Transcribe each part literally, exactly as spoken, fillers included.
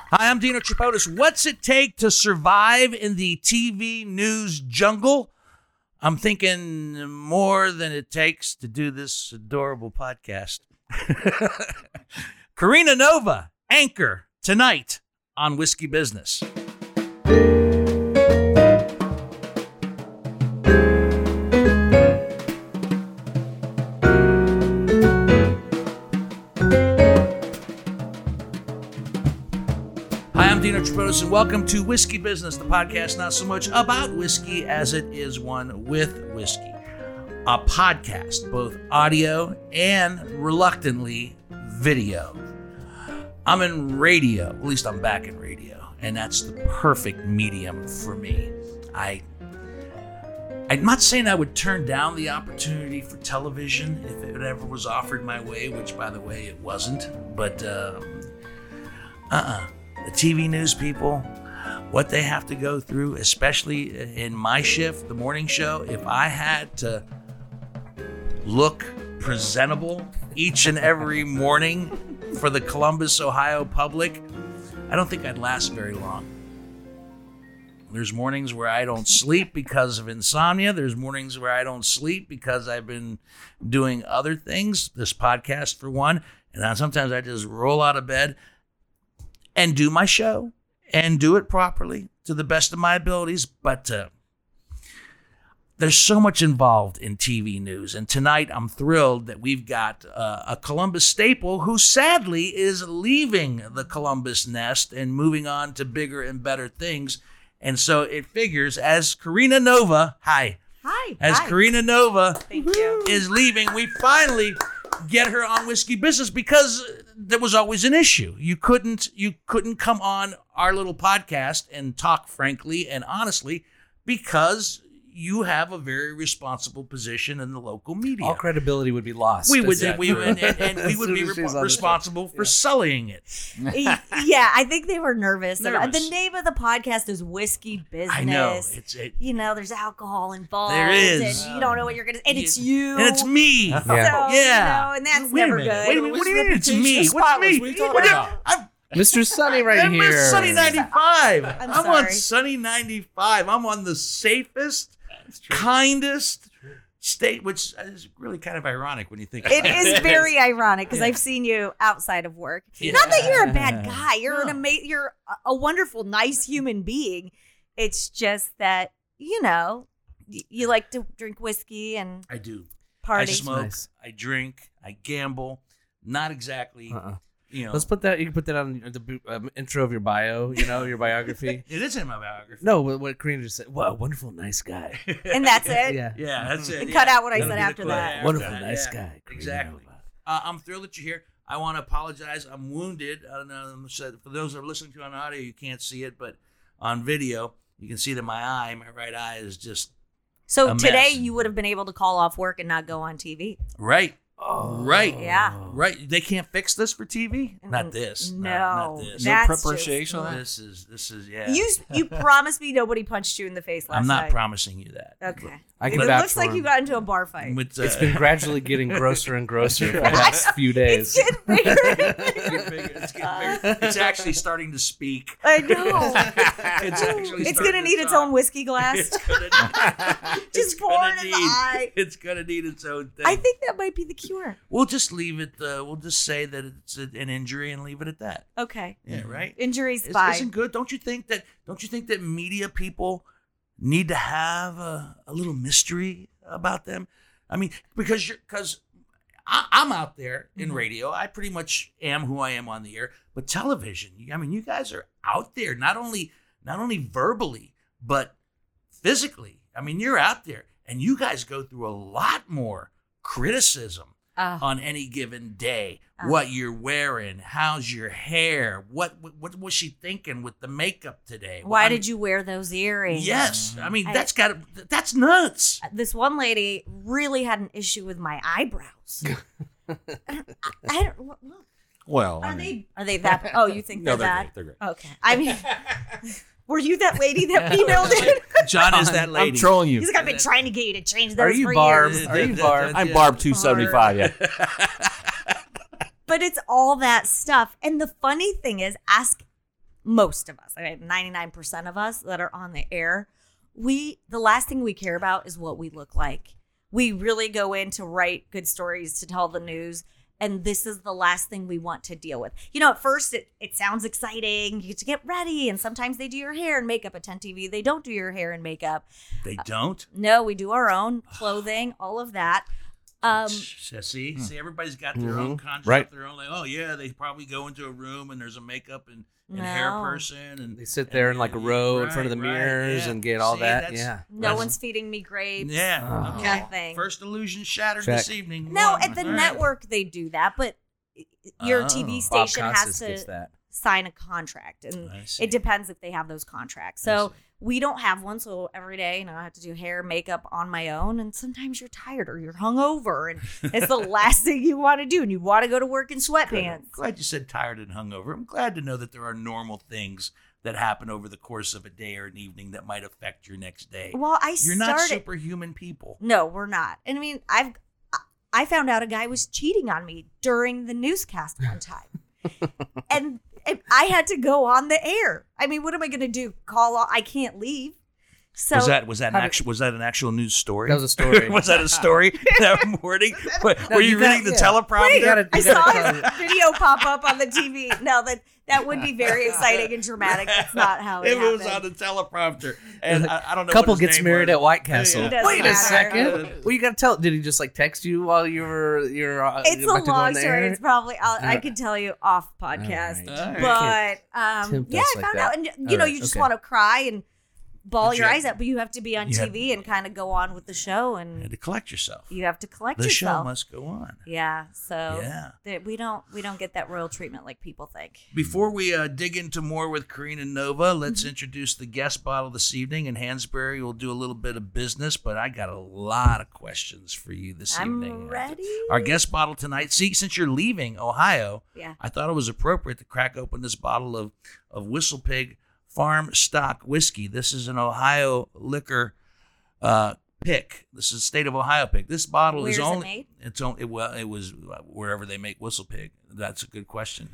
Hi, I'm Dino Tripodis. What's it take to survive in the T V news jungle? I'm thinking more than it takes to do this adorable podcast. Karina Nova, anchor, tonight on Whiskey Business. Hi, I'm Dino Tripodis, and welcome to Whiskey Business, the podcast not so much about whiskey as it is one with whiskey. A podcast, both audio and reluctantly video. I'm in radio, at least I'm back in radio, and that's the perfect medium for me. I, I'm not saying I would turn down the opportunity for television if it ever was offered my way, which, by the way, it wasn't, but um, uh-uh. The T V news people, what they have to go through, especially in my shift, the morning show, if I had to look presentable each and every morning for the Columbus, Ohio public, I don't think I'd last very long. There's mornings where I don't sleep because of insomnia. There's mornings where I don't sleep because I've been doing other things, this podcast for one, and then sometimes I just roll out of bed and do my show and do it properly to the best of my abilities. But uh, there's so much involved in T V news. And tonight I'm thrilled that we've got uh, a Columbus staple who sadly is leaving the Columbus nest and moving on to bigger and better things. And so it figures as Karina Nova, hi. Hi. As hi. Karina Nova Thank you. is leaving, we finally get her on Whiskey Business because there was always an issue. You couldn't you couldn't come on our little podcast and talk frankly and honestly because you have a very responsible position in the local media. All credibility would be lost. We would, we, and, and, and we would be re- responsible for yeah. sullying it. Yeah, I think they were nervous. nervous. The name of the podcast is Whiskey Business. I know. It's it, you know, there's alcohol involved. There is. And you don't know what you're going to... And it's you. And it's me. Yeah. So, yeah. You know, and that's Wait never a minute. good. Wait a minute. What do you mean it's me? What's me? What are you talking about? I'm, Mister Sunny right I'm here. Sunny ninety-five. I'm I'm sorry. on Sunny ninety-five. I'm on the safest, kindest state, which is really kind of ironic when you think about It it. is very ironic because Yeah. I've seen you outside of work. Yeah. Not that you're a bad guy. You're No. an ama- You're a wonderful, nice human being. It's just that, you know, y- you like to drink whiskey and I do. party. I smoke. Nice. I drink. I gamble. Not exactly, Uh-uh. you know. Let's put that. You can put that on the bo- um, intro of your bio. You know, your biography. It is in my biography. No, what, what Karina just said. Wow, wonderful, nice guy. And that's it. Yeah, Yeah, that's it. And yeah. cut out what I That'll said be the after quote that. Wonderful, that, nice yeah. guy. Karina Exactly. Nova. Uh, I'm thrilled that you're here. I want to apologize. I'm wounded. I don't know. For those that are listening to it on audio, you can't see it, but on video, you can see that my eye, my right eye, is just So a today mess. you would have been able to call off work and not go on T V. right. Oh, Right. Yeah. Right. They can't fix this for T V? Not this. No. Not, not this. No That's preparation just- on that? This is, this is, yeah. You you promised me nobody punched you in the face last I'm not night. promising you that. Okay. I It can vouch looks for like him. you got into a bar fight. With, uh, It's been gradually getting grosser and grosser for the last few days. It's getting bigger. It's getting bigger. It's getting bigger. It's actually starting to speak. I know. It's actually It's starting gonna to need its talk. own whiskey glass. It's gonna, Just it's pour gonna it in need, the eye. It's gonna need its own thing. I think that might be the cure. we'll just leave it. Uh, we'll just say that it's a, an injury and leave it at that. Okay. Yeah, right. Injuries Is- fine. Isn't good? Don't you think that? Don't you think that media people need to have a, a little mystery about them? I mean, because you're because I'm out there in Mm-hmm. radio. I pretty much am who I am on the air. But television, I mean, you guys are out there not only not only verbally but physically. I mean, you're out there, and you guys go through a lot more criticism Uh, on any given day. Uh. What you're wearing, how's your hair, what, what what was she thinking with the makeup today? why I mean, did you wear those earrings? Yes, I mean I- that's got to that's nuts. This one lady really had an issue with my eyebrows. I, I don't look. Well, Are I mean, they are they that? Oh, you think no, they're, they're bad? great. They're great. Okay. I mean, were you that lady that emailed it? John is that lady. I'm trolling you. He's like, I've been trying to get you to change those Are you for Barb? years. Are you Barb? I'm Barb two seventy-five. Yeah. But it's all that stuff. And the funny thing is, ask most of us, I mean, ninety-nine percent of us that are on the air, we the last thing we care about is what we look like. We really go in to write good stories, to tell the news. And this is the last thing we want to deal with. You know, at first it, it sounds exciting. You get to get ready. And sometimes they do your hair and makeup at ten T V. They don't do your hair and makeup. They don't? Uh, no, we do our own clothing, all of that. Um, see, hmm. see, everybody's got their Mhm. own contract, Right. their own, like, oh, yeah, they probably go into a room and there's a makeup and, and No. hair person. And They sit there in like a row in front of the Right, right, mirrors yeah. and get all See, that. that's- Yeah. no That's- one's feeding me grapes. Yeah. Oh. Okay. Nothing. First illusion shattered Check. this evening. No, One. at the All right. network they do that, but your Oh. T V Bob station Costas has gets to that. sign a contract, and I see. it depends if they have those contracts. I So see. we don't have one. So every day, you know, I have to do hair, makeup on my own, and sometimes you're tired or you're hungover, and it's the last thing you want to do, and you want to go to work in Good. sweatpants. I'm glad you said tired and hungover. I'm glad to know that there are normal things that happen over the course of a day or an evening that might affect your next day. Well, I You're started. not superhuman people. No, we're not. And I mean, I've I found out a guy was cheating on me during the newscast one time, and, and I had to go on the air. I mean, what am I going to do? Call? All, I can't leave. So was that was that an How did- actual was that an actual news story? That was a story. was that a story that morning? Were, No, were you, you gotta- reading the yeah. teleprompter? You gotta- I you saw gotta his tell video pop up on the T V. No, that that would be very exciting and dramatic. That's not how it, It was on happened. the teleprompter, and I, I don't know. Couple what his gets name married was. at White Castle. Yeah. It doesn't Wait a matter. second. Well, you got to tell. Did he just like text you while you were you're? Uh, It's about a to go long on the story. air? It's probably I'll, I Uh, could tell you off podcast, all right. but um, tempt yeah, us I like found that. out, and you All know, right, you just okay. want to cry and ball But your you- eyes out, but you have to be on you T have- V and kind of go on with the show, You had and to collect yourself. you have to collect The show yourself. must go on. Yeah, so Yeah. that we don't we don't get that royal treatment like people think. Before we uh, dig into more with Karina Nova, let's Mm-hmm. introduce the guest bottle this evening. And Hansberry will do a little bit of business, but I got a lot of questions for you this I'm evening. ready. Our guest bottle tonight. See, since you're leaving Ohio, Yeah. I thought it was appropriate to crack open this bottle of, of Whistle Pig Farm Stock Whiskey. This is an Ohio liquor uh, pick. This is state of Ohio pick. This bottle Where is is it only made? it's only it, well it was wherever they make Whistle Pig. That's a good question.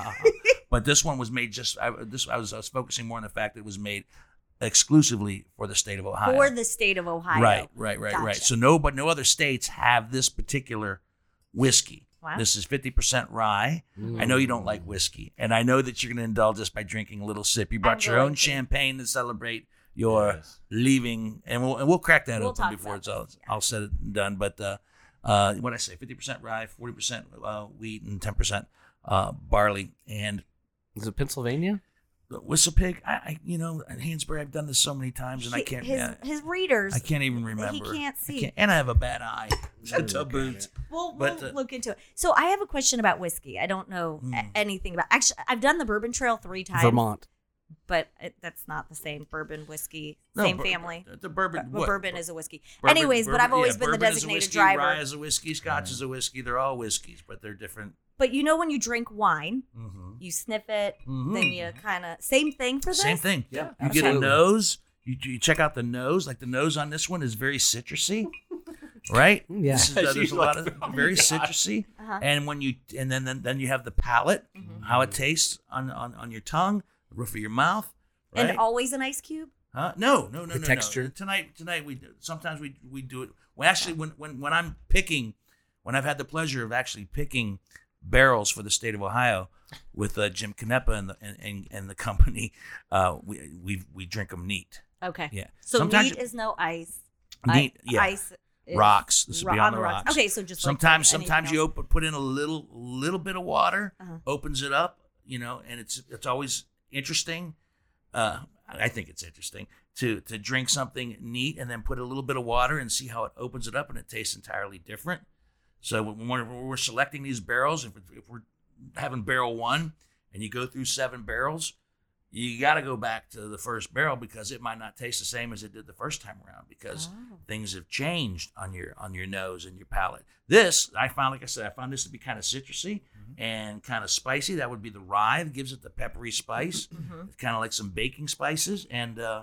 But this one was made just I, this I was I was focusing more on the fact that it was made exclusively for the state of Ohio. For the state of Ohio. Right, right, right, right. Gotcha. So no, but no other states have this particular whiskey. Wow. This is fifty percent rye. I know you don't like whiskey, and I know that you're going to indulge us by drinking a little sip. You brought I'm your own going to. champagne to celebrate your Yes. leaving, and we'll and we'll crack that We'll open talk before about it's all, this, yeah. all said and done. But uh, uh, what I say, fifty percent rye, forty percent uh, wheat, and ten percent uh, barley. And Is it Pennsylvania? the Whistle Pig, I, I you know, at Hansberry, I've done this so many times, and I He- can't. his yeah, his readers. I can't even remember. can't I see. can't- and I have a bad eye to boot. We'll, But, we'll uh, look into it. So I have a question about whiskey. I don't know a- Mm. anything about. Actually, I've done the Bourbon Trail three times. Vermont. but it, that's not the same bourbon whiskey. No, Same bur- family. The bourbon. But what? bourbon is a whiskey. Bourbon- Anyways, but bourbon- I've always yeah, been the bourbon is a designated whiskey, driver. Rye is a whiskey. Scotch is a whiskey. They're all whiskeys, but they're different. But you know when you drink wine, Mm-hmm. you sniff it, Mhm. then you kind of same thing for this. Same thing. Yeah, You get a absolutely. nose. You, you check out the nose. Like the nose on this one is very citrusy, right? Yeah. This is, uh, there's a lot of very citrusy. Uh-huh. And when you and then then, then you have the palate, Mhm. how it tastes on, on, on your tongue, the roof of your mouth, right? And always an ice cube. Huh? No, no, no, The no, texture. no. Tonight, tonight we do- sometimes we we do it. Well, actually, when when when I'm picking, when I've had the pleasure of actually picking barrels for the state of Ohio with uh, Jim Canepa and the and, and, and the company, uh, we we we drink them neat. Okay. Yeah. So Sometimes neat is no ice. Neat, I- yeah. Ice. Is Rocks. This would be ro- on the rocks. Okay, so just sometimes like anything sometimes you else. open, put in a little little bit of water, Uh-huh. opens it up, you know, and it's it's always interesting. Uh, I think it's interesting to to drink something neat and then put a little bit of water and see how it opens it up, and it tastes entirely different. So when we're, when we're selecting these barrels, if, if we're having barrel one and you go through seven barrels, you got to go back to the first barrel because it might not taste the same as it did the first time around because Oh. things have changed on your on your nose and your palate. This I found, like I said, I found this to be kind of citrusy and kind of spicy. That would be the rye that gives it the peppery spice. Mhm. It's kind of like some baking spices and uh,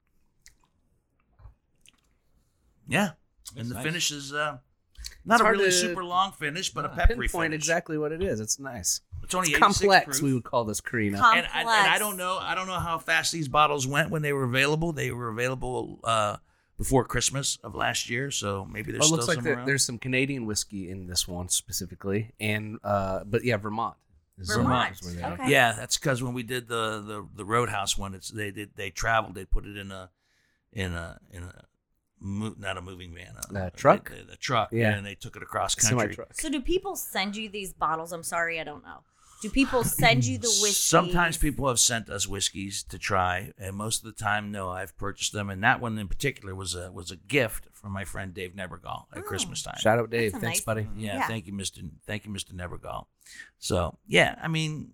yeah, and That's the nice. finish is uh, not It's a hard really to- super long finish, but a Uh, peppery pinpoint finish. exactly what it is. It's nice. it's only It's eighty-six complex. proof. We would call this Carina. Com- and, I, and I don't know. I don't know how fast these bottles went when they were available. They were available uh, before Christmas of last year, so maybe there's Oh, it still looks like some there, around. there's some Canadian whiskey in this one specifically, and uh, but yeah, Vermont. is- Vermont. is where they are. Okay. Yeah, that's because when we did the, the the Roadhouse one, it's they did they traveled. They put it in a in a in a mo- not a moving van, a, A truck? a, a truck. Yeah. and they took it across country. Semi-truck. So do people send you these bottles? I'm sorry, I don't know. Do people send you the whiskey? Sometimes people have sent us whiskeys to try, and most of the time, no, I've purchased them. And that one in particular was a was a gift from my friend Dave Nebergall at Oh. Christmas time. Shout out Dave. That's a Thanks, nice- buddy. Yeah, Yeah. thank you, Mister Thank you, Mister Nebergall. So yeah, I mean,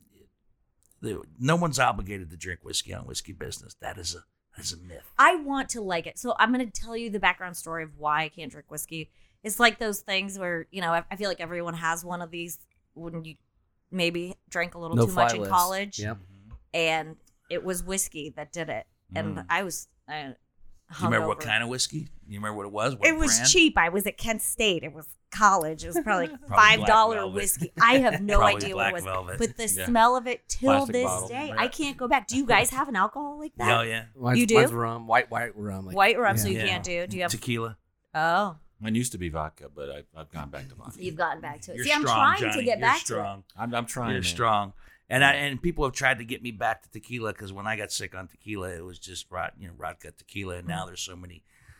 the, no one's obligated to drink whiskey on Whiskey Business. That is a that is a myth. I want to like it. So I'm going to tell you the background story of why I can't drink whiskey. It's like those things where, you know, I, I feel like everyone has one of these when you maybe drank a little No too much fly in list. college. Yep. And it was whiskey that did it. And Mm. I was uh, Do you remember what hungover. kind of whiskey? You remember what it was? What It was brand? cheap. I was at Kent State. It was college. It was probably like Probably five Black dollar Velvet. whiskey. I have no Probably idea Black what it was. Velvet. But the Yeah. smell of it till Plastic this bottle. day, Yeah. I can't go back. Do you guys have an alcohol like that? Oh yeah, Mine's, You do? Mine's rum, white, white rum. Like, White rum, so yeah. you Yeah. can't do. Do you have? tequila. Oh, Mine used to be vodka, but I, I've gone back to vodka. you've gotten back to it. You're See, I'm strong, trying Johnny. to get You're back strong. I'm, I'm trying. You're man. strong. And I and people have tried to get me back to tequila because when I got sick on tequila, it was just rot, you know, vodka tequila, and now there's so many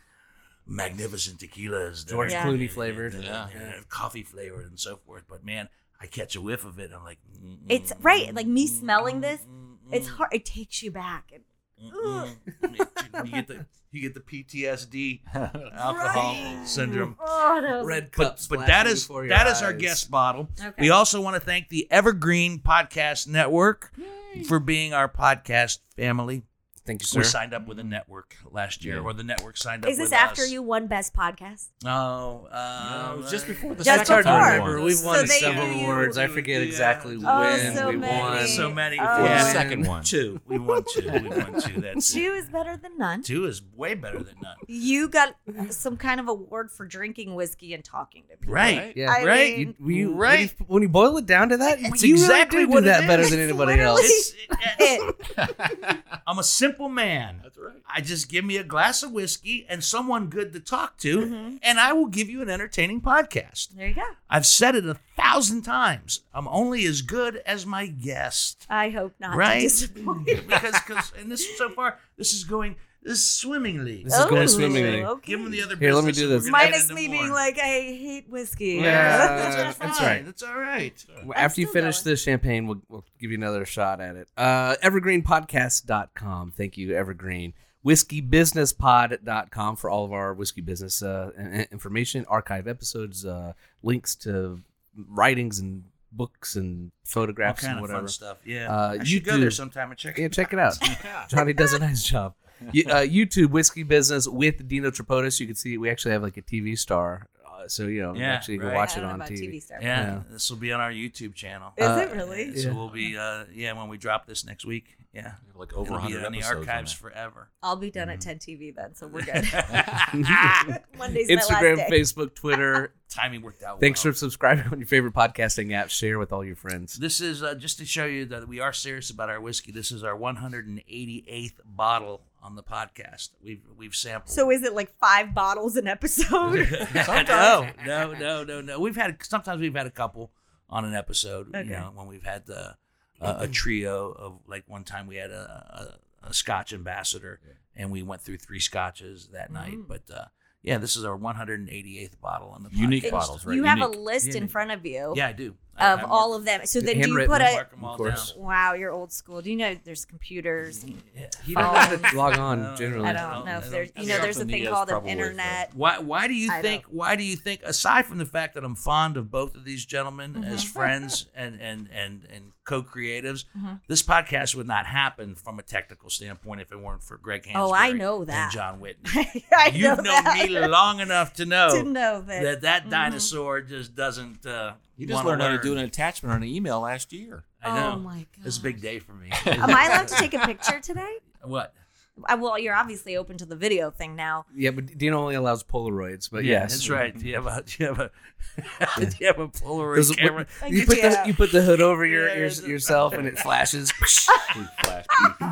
magnificent tequilas, that George are- Yeah. Clooney flavored. that- Yeah. that- coffee flavored, and so forth. But man, I catch a whiff of it, I'm like, mm, It's mm, right, mm, like me mm, smelling mm, this, mm, It's mm, hard. It takes you back. And, mm, mm. you get the you get the P T S D alcohol Right. syndrome. oh, that was- Red But, cup but that splashing is before your that is our eyes. guest bottle. Okay. We also want to thank the Evergreen Podcast Network for being our podcast family. Thank you, We sir. signed up with a network last year, Yeah. or the network signed up Is this with after us. you won Best Podcast? Oh, No, uh, it was just before the Just It's hard to before. remember. We've So won they several knew you. awards. I forget Yeah. exactly Oh, when so we many. won. So many. Oh. Yeah. The second one. Two. We won two. We won two. That's Two is better than none. two is way better than none. You got some kind of award for drinking whiskey and talking to people. Right. Yeah, I right. mean, You, you, Right. When you, when you boil it down to that, It's you exactly really do what do it that better is. than It's anybody else. literally- It's, It. I'm a simple man. That's right. I just give me a glass of whiskey and someone good to talk to, Mhm. and I will give you an entertaining podcast. There you go. I've said it a thousand times. I'm only as good as my guest. I hope not Right? to disappoint. because, because, and this so far, this is going, this is swimmingly. This is going Oh, swimmingly. Okay. Give them the other Here, let me business do and this. we're gonna get Minus into me more. being like, I hate whiskey. Yeah. that's, That's that's right. right. That's all right. After you still finish going. this champagne, we'll, we'll give you another shot at it. Uh, evergreen podcast dot com. Thank you, Evergreen. whiskey business pod dot com for all of our whiskey business uh, information, archive episodes, uh, links to writings and books and All photographs kind and of whatever. fun stuff. Yeah. Uh, I should go YouTube. there sometime and check Yeah, it check it out. Johnny does a nice job. You- uh, YouTube Whiskey Business with Dino Tripodis. You can see we actually have like a T V star, uh, so you know Yeah, actually you can right. watch I it don't know on about T V. T V star. Yeah, Yeah. this will be on our YouTube channel. Is Uh, it really? So Yeah. we'll be, uh, yeah, when we drop this next week. Yeah, Like over it'll be one hundred on the episodes. archives on forever. I'll be done at ten T V then, so we're good. Timing Monday's my last Instagram, day. Facebook, Twitter. worked out. Thanks well. for subscribing on your favorite podcasting app. Share with all your friends. This is uh, just to show you that we are serious about our whiskey. This is our one hundred eighty-eighth bottle on the podcast. We've we've sampled. So is it like five bottles an episode? no, no, no, no, no. We've had sometimes we've had a couple on an episode. Okay. You know, when we've had the uh, a trio of like one time we had a, a, a Scotch ambassador, and we went through three scotches that night. Mm. But uh, yeah, this is our one hundred eighty-eighth bottle on the Unique podcast. bottles, right? You have a Unique. list in Unique. front of you Yeah, I do. I, of I all mark- of them. So then do you Handwritten. put I a mark them all Of course. down. wow, you're old school. Do you know there's computers? And, Yeah. You don't have to log No, on generally. I I don't don't- know I if don't- there's I you don't know there's a something thing he has called an trouble with, internet. Why? Why do you I think? Why do you think? Aside from the fact that I'm fond of both of these gentlemen as Mhm. friends and and and and co-creatives, Mhm. this podcast would not happen from a technical standpoint if it weren't for Greg Hansberry. Oh, I know and that. John Whitney. I You've know known that. me long enough to know, to know that. that that Mhm. dinosaur just doesn't. Uh, You just wanna learned how to learn. do an attachment on an email last year. I know. Oh my god. It's a big day for me. Am I allowed to take a picture today? What? I, well, you're obviously open to the video thing now. Yeah, but Dean only allows Polaroids. But Yeah, yes, that's right. Do you have a do you have a do you have a Polaroid There's a- camera? I You could put do the that. you put the hood over your, Yeah, your it's a- yourself and it flashes. Flash.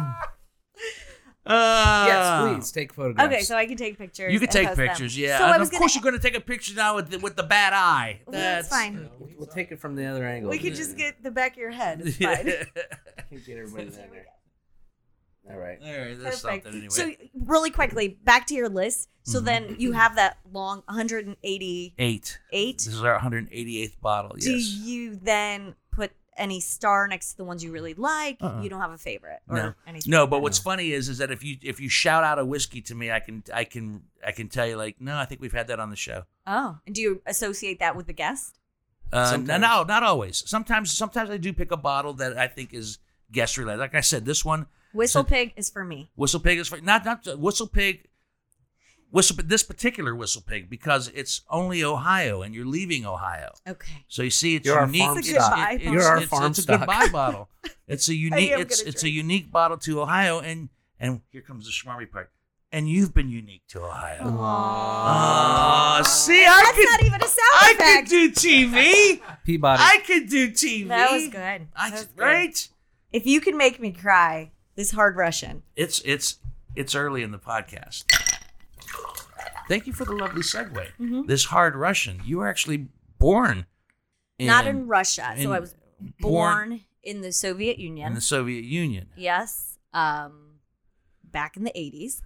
Uh, Yes, please take photographs. Okay, so I can take pictures. You can and take post them. pictures, yeah. So I and was of gonna, course, you're going to take a picture now with the, with the bad eye. Well, that's fine. We'll, we'll take it from the other angle. We could just get the back of your head. It's fine. I can get everybody down there. All right. All right, there's Perfect. something anyway. So really quickly, back to your list. So Mhm. then you have that long one hundred eighty-eight. Eight. This is our one hundred eighty-eighth bottle. Do Yes. you then put any star next to the ones you really like? Uh-uh. You don't have a favorite or No. anything? No, but what's funny is is that if you if you shout out a whiskey to me, I can I can I can tell you like, no, I think we've had that on the show. Oh, and do you associate that with the guest? Uh, Sometimes. no, not always. Sometimes sometimes I do pick a bottle that I think is guest related. Like I said, this one Whistle So- Pig is for me. Whistle Pig is for not not Whistle Pig. Whistle this particular Whistle Pig because it's only Ohio and you're leaving Ohio. Okay. So you see, it's You're our unique. farm It's, stock. it- it's, You're our it's- farm it's a stock. goodbye bottle. It's a unique. am It's gonna it's a drink. unique bottle to Ohio, and and here comes the schmarmy part. And you've been unique to Ohio. Aww. Oh, see, I That's could, not even a sound I could effect. do T V. Peabody. I could do T V. That was good. I, That was good. right? If you can make me cry, this hard Russian. It's it's it's early in the podcast. Thank you for the lovely segue. Mm-hmm. This hard Russian. You were actually born in, Not in Russia. in- so I was born born in the Soviet Union. in the Soviet Union. Yes. Um, back in the eighties.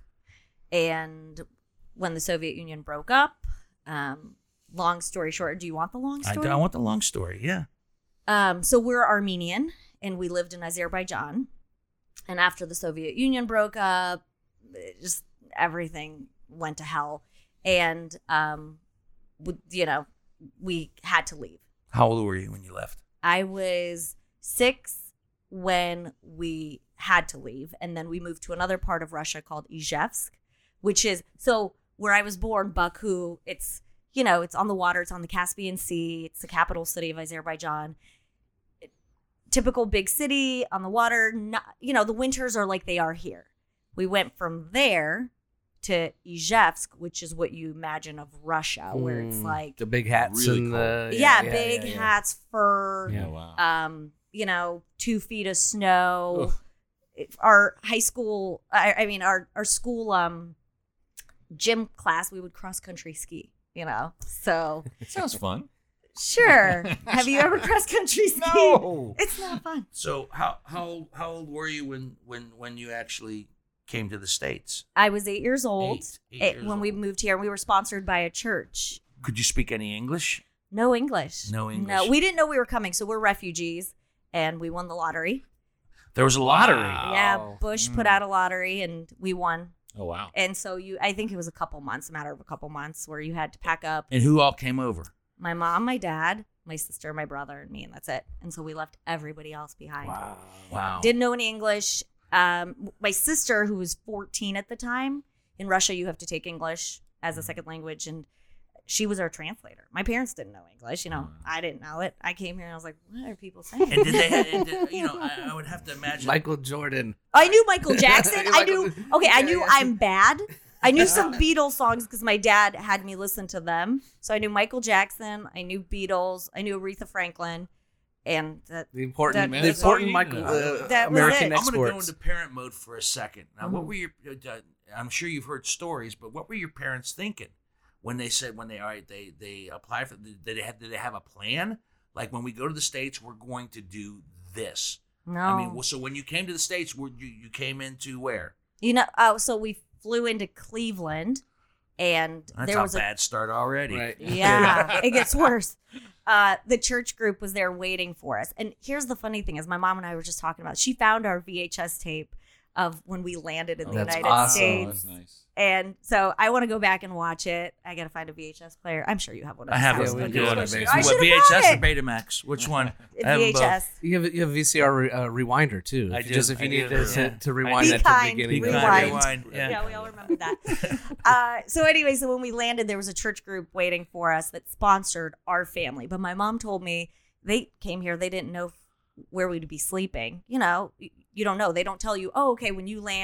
And when the Soviet Union broke up, um, long story short, do you want the long I, story? I want the long story. Yeah. Um, so we're Armenian and we lived in Azerbaijan. And after the Soviet Union broke up, it just everything went to hell. And, um, w- you know, we had to leave. How old were you when you left? I was six when we had to leave. And then we moved to another part of Russia called Izhevsk, which is, so where I was born, Baku, it's, you know, it's on the water, it's on the Caspian Sea, it's the capital city of Azerbaijan. It- typical big city on the water, not, you know, the winters are like they are here. We went from there to Izhevsk, which is what you imagine of Russia, where it's Mm, like, the big hats Really and the yeah, big hats, fur, Yeah. Oh, wow. um, you know, two feet of snow. Ugh. It- Our high school, I, I mean, our, our school um, gym class, we would cross country ski, you know? So, Sounds fun. sure. Have you ever cross country skied? No. It's not fun. So how how old- how old were you when when when you actually came to the States? I was eight years old Eight- eight eh, years when we old. moved here. We were sponsored by a church. Could you speak any English? No English. No No, English. we didn't know we were coming. So we're refugees and we won the lottery. There was a lottery. Wow. Yeah, Oh. Bush Mm. put out a lottery and we won. Oh, wow. And so you, I think it was a couple months, a matter of a couple months, where you had to pack up. And who all came over? My mom, my dad, my sister, my brother, and me, and that's it. And so we left everybody else behind. Wow. Wow. Didn't know any English. Um, my sister, who was fourteen at the time, in Russia, you have to take English as a second language, and she was our translator. My parents didn't know English. You know, I didn't know it. I came here and I was like, what are people saying? And did they? And did, you know, I, I would have to imagine. Michael Jordan. I knew Michael Jackson. I Michael- knew, okay, I Yeah, knew yeah. I'm Bad. I knew some Beatles songs because my dad had me listen to them. So I knew Michael Jackson. I knew Beatles. I knew Aretha Franklin. And that, The important, That- the that's important all you Michael, need. uh, That was American it. I'm going to go exports. into parent mode for a second. Now, what Mhm. were your? Uh, I'm sure you've heard stories, but what were your parents thinking when they said when they all right they they apply for? Did they have did they have a plan? Like when we go to the States, we're going to do this. no. I mean, well, so when you came to the States, were you you came into where? You know, oh, so we flew into Cleveland and That's there a was a bad start already. Right. yeah, it gets worse. Uh, the church group was there waiting for us. And here's the funny thing is my mom and I were just talking about it. She found our V H S tape of when we landed in the That's United awesome. Oh, States. that's nice. And so I want to go back and watch it. I got to find a V H S player. I'm sure you have one. at I the have house. Yeah, we a do on a V basis. I What, should've V H S brought or it. Betamax? Which one? I have them both. V H S. You have you have V C R re, uh, rewinder too. I If you do, Just if I you need do, to, yeah. to, to rewind Be that to kind, the beginning. Be of kind, the- rewind. Yeah. Yeah, we all remember that. uh, so anyway, so when we landed, there was a church group waiting for us that sponsored our family. But my mom told me they came here, they didn't know where we'd be sleeping. You know, y- you don't know. They don't tell you, oh, okay, when you land,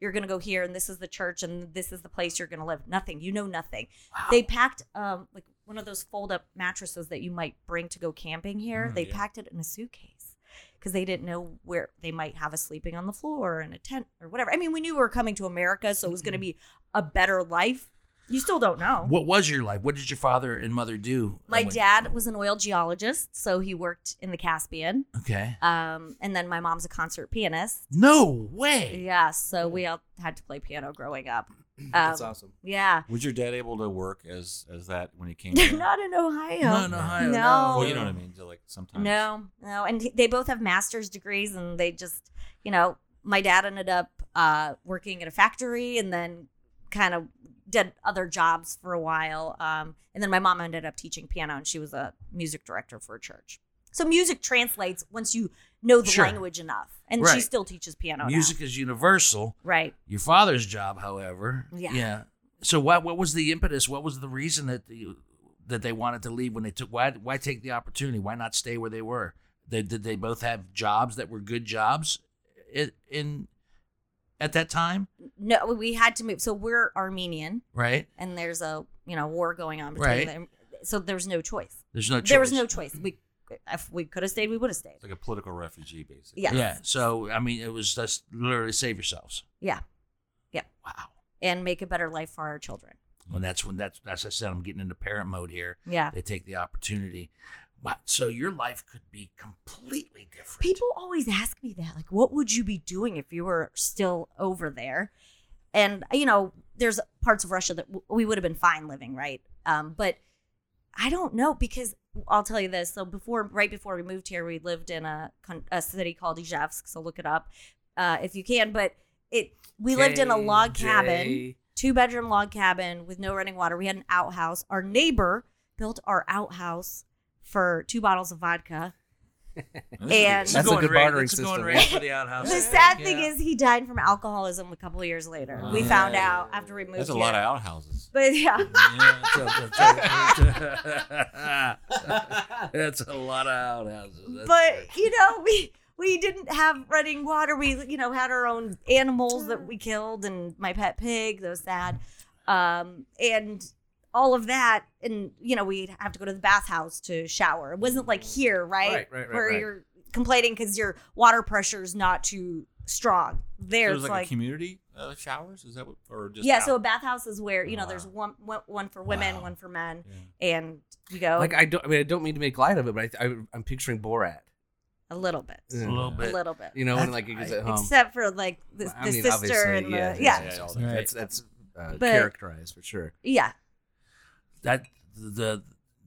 you're going to go here and this is the church and this is the place you're going to live. Nothing. You know nothing. Wow. They packed um like one of those fold up mattresses that you might bring to go camping here. Mm, they yeah. packed it in a suitcase because they didn't know where they might have us sleeping on the floor or in a tent or whatever. I mean, we knew we were coming to America, so it was going to be a better life. You still don't know. What was your life? What did your father and mother do? My dad was an oil geologist, so he worked in the Caspian. Okay. Um, and then my mom's a concert pianist. No way. Yeah, so we all had to play piano growing up. Um, That's awesome. Yeah. Was your dad able to work as as that when he came here? Not in Ohio. Not in Ohio. No. no. Well, you know what I mean. So like sometimes. No, no. And they both have master's degrees, and they just, you know, my dad ended up uh, working at a factory and then kind of did other jobs for a while. Um, and then my mom ended up teaching piano, and she was a music director for a church. So music translates once you know the Sure. language enough. And Right. she still teaches piano Music now. is universal. Right. Your father's job, however. Yeah. Yeah. So what what was the impetus? What was the reason that the, that they wanted to leave when they took why why take the opportunity? Why not stay where they were? They, did they both have jobs that were good jobs in, in at that time? No, we had to move. So we're Armenian, Right? and there's a, you know, war going on between Right. them. So there's no choice. There's no choice. There was no choice. We if we could have stayed, we would have stayed. It's like a political refugee, basically. Yes. Yeah. So I mean, it was just literally save yourselves. Yeah. Yeah. Wow. And make a better life for our children. Well, that's when that's as I said, I'm getting into parent mode here. Yeah. They take the opportunity. Wow. So your life could be completely different. People always ask me that, like, what would you be doing if you were still over there? And, you know, there's parts of Russia that w- we would have been fine living, right? Um, but I don't know, because I'll tell you this. So before, right before we moved here, we lived in a, con- a city called Ijevsk. So look it up uh, if you can. But it we lived in a log cabin, two bedroom log cabin with no running water. We had an outhouse. Our neighbor built our outhouse for two bottles of vodka. And That's a good bartering It's a going system. rate for the outhouse. the sad thing is he died from alcoholism a couple of years later. We Yeah. found out after we moved That's a here. lot of outhouses. But yeah. Yeah, that's a lot of outhouses. That's- But, you know, we we didn't have running water. We, you know, had our own animals that we killed, and my pet pig, that was sad. Um, and all of that, and, you know, we'd have to go to the bathhouse to shower. It wasn't like here, right? Right, right, right, Where right. you're complaining because your water pressure is not too strong. There, So it's there's like, like, a community uh, showers? Is that what, or just yeah, out? so a bathhouse is where, you know, Wow. there's one, one one for women, Wow. one for men, Yeah. and you go Like I don't. I mean, I don't mean to make light of it, but I, I, I'm picturing Borat. a little bit. a little A bit. little bit. You know, when That's- like he gets at home. Except for like the, I the mean, sister obviously, and the yeah, yeah, yeah, yeah. yeah, all that. That's that's uh, But- characterized for sure. That the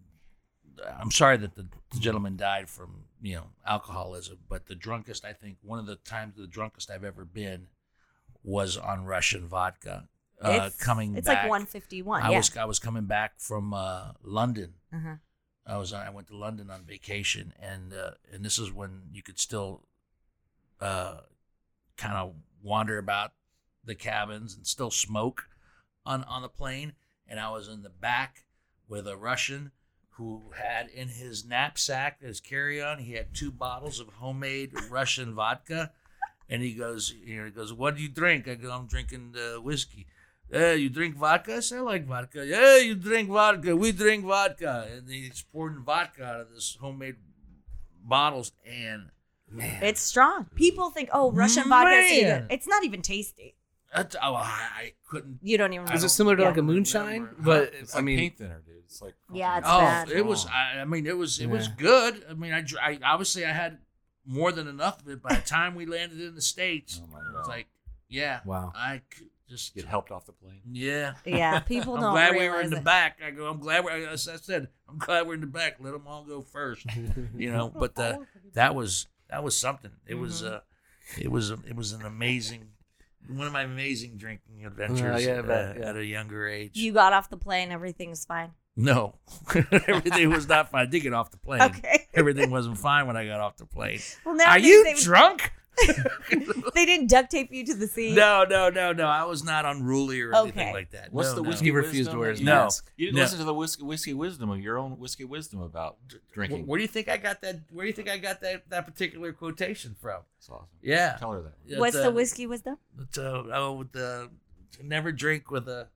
I'm sorry that the, the gentleman died from, you know, alcoholism, but the drunkest, I think one of the times the drunkest I've ever been was on Russian vodka. Uh, It's- coming It's back, like one fifty-one. I Yeah. was I was coming back from uh, London. Uh-huh. I was I went to London on vacation, and uh, and this is when you could still uh, kind of wander about the cabins and still smoke on on the plane. And I was in the back with a Russian who had in his knapsack, his carry-on, he had two bottles of homemade Russian vodka. And he goes, you know, he goes, "What do you drink?" I go, "I'm drinking uh, whiskey." "Yeah, you drink vodka?" I said, "I like vodka." "Yeah, you drink vodka. We drink vodka." And he's pouring vodka out of this homemade bottles. And Man, It's strong. People think, oh, Russian vodka is so Man. good. It's not even tasty. that's, oh, I, I couldn't. You don't even. I is it don't similar to yeah. like a moonshine? remember. But It's I like mean, paint thinner, dude. It's like Yeah, it's Oh, bad. it was. I, I mean, it was. It was Yeah. good. I mean, I, dr- I obviously I had more than enough of it. By the time we landed in the States, Oh my it was God. like, yeah, wow. I could just Get helped off the plane. yeah. Yeah, people I'm don't glad we realize were in the it. back. I go. I'm glad we. As I said, I'm glad we're in the back. Let them all go first. You know. But uh, that was that was something. It was. Mm-hmm. Uh, it was. It was an amazing. One of my amazing drinking adventures Uh, yeah, I uh, bet, yeah. at a younger age. You got off the plane, everything's fine. No, everything was not fine. I did get off the plane. Okay. Everything wasn't fine when I got off the plane. Well, Are nowadays you they, would- drunk? they didn't duct tape you to the seat? No, no, no, no. I was not unruly or anything Okay. like that. What's No, the no. whiskey He refused wisdom to wear that his you- No. mask. You didn't No. listen to the whiskey, whiskey wisdom of your own whiskey wisdom about d- drinking. Where do you think I got that? Where do you think I got that, that particular quotation from? That's awesome. Yeah. Tell her that. It's, What's uh, the whiskey wisdom? It's, uh, oh, with the never drink with a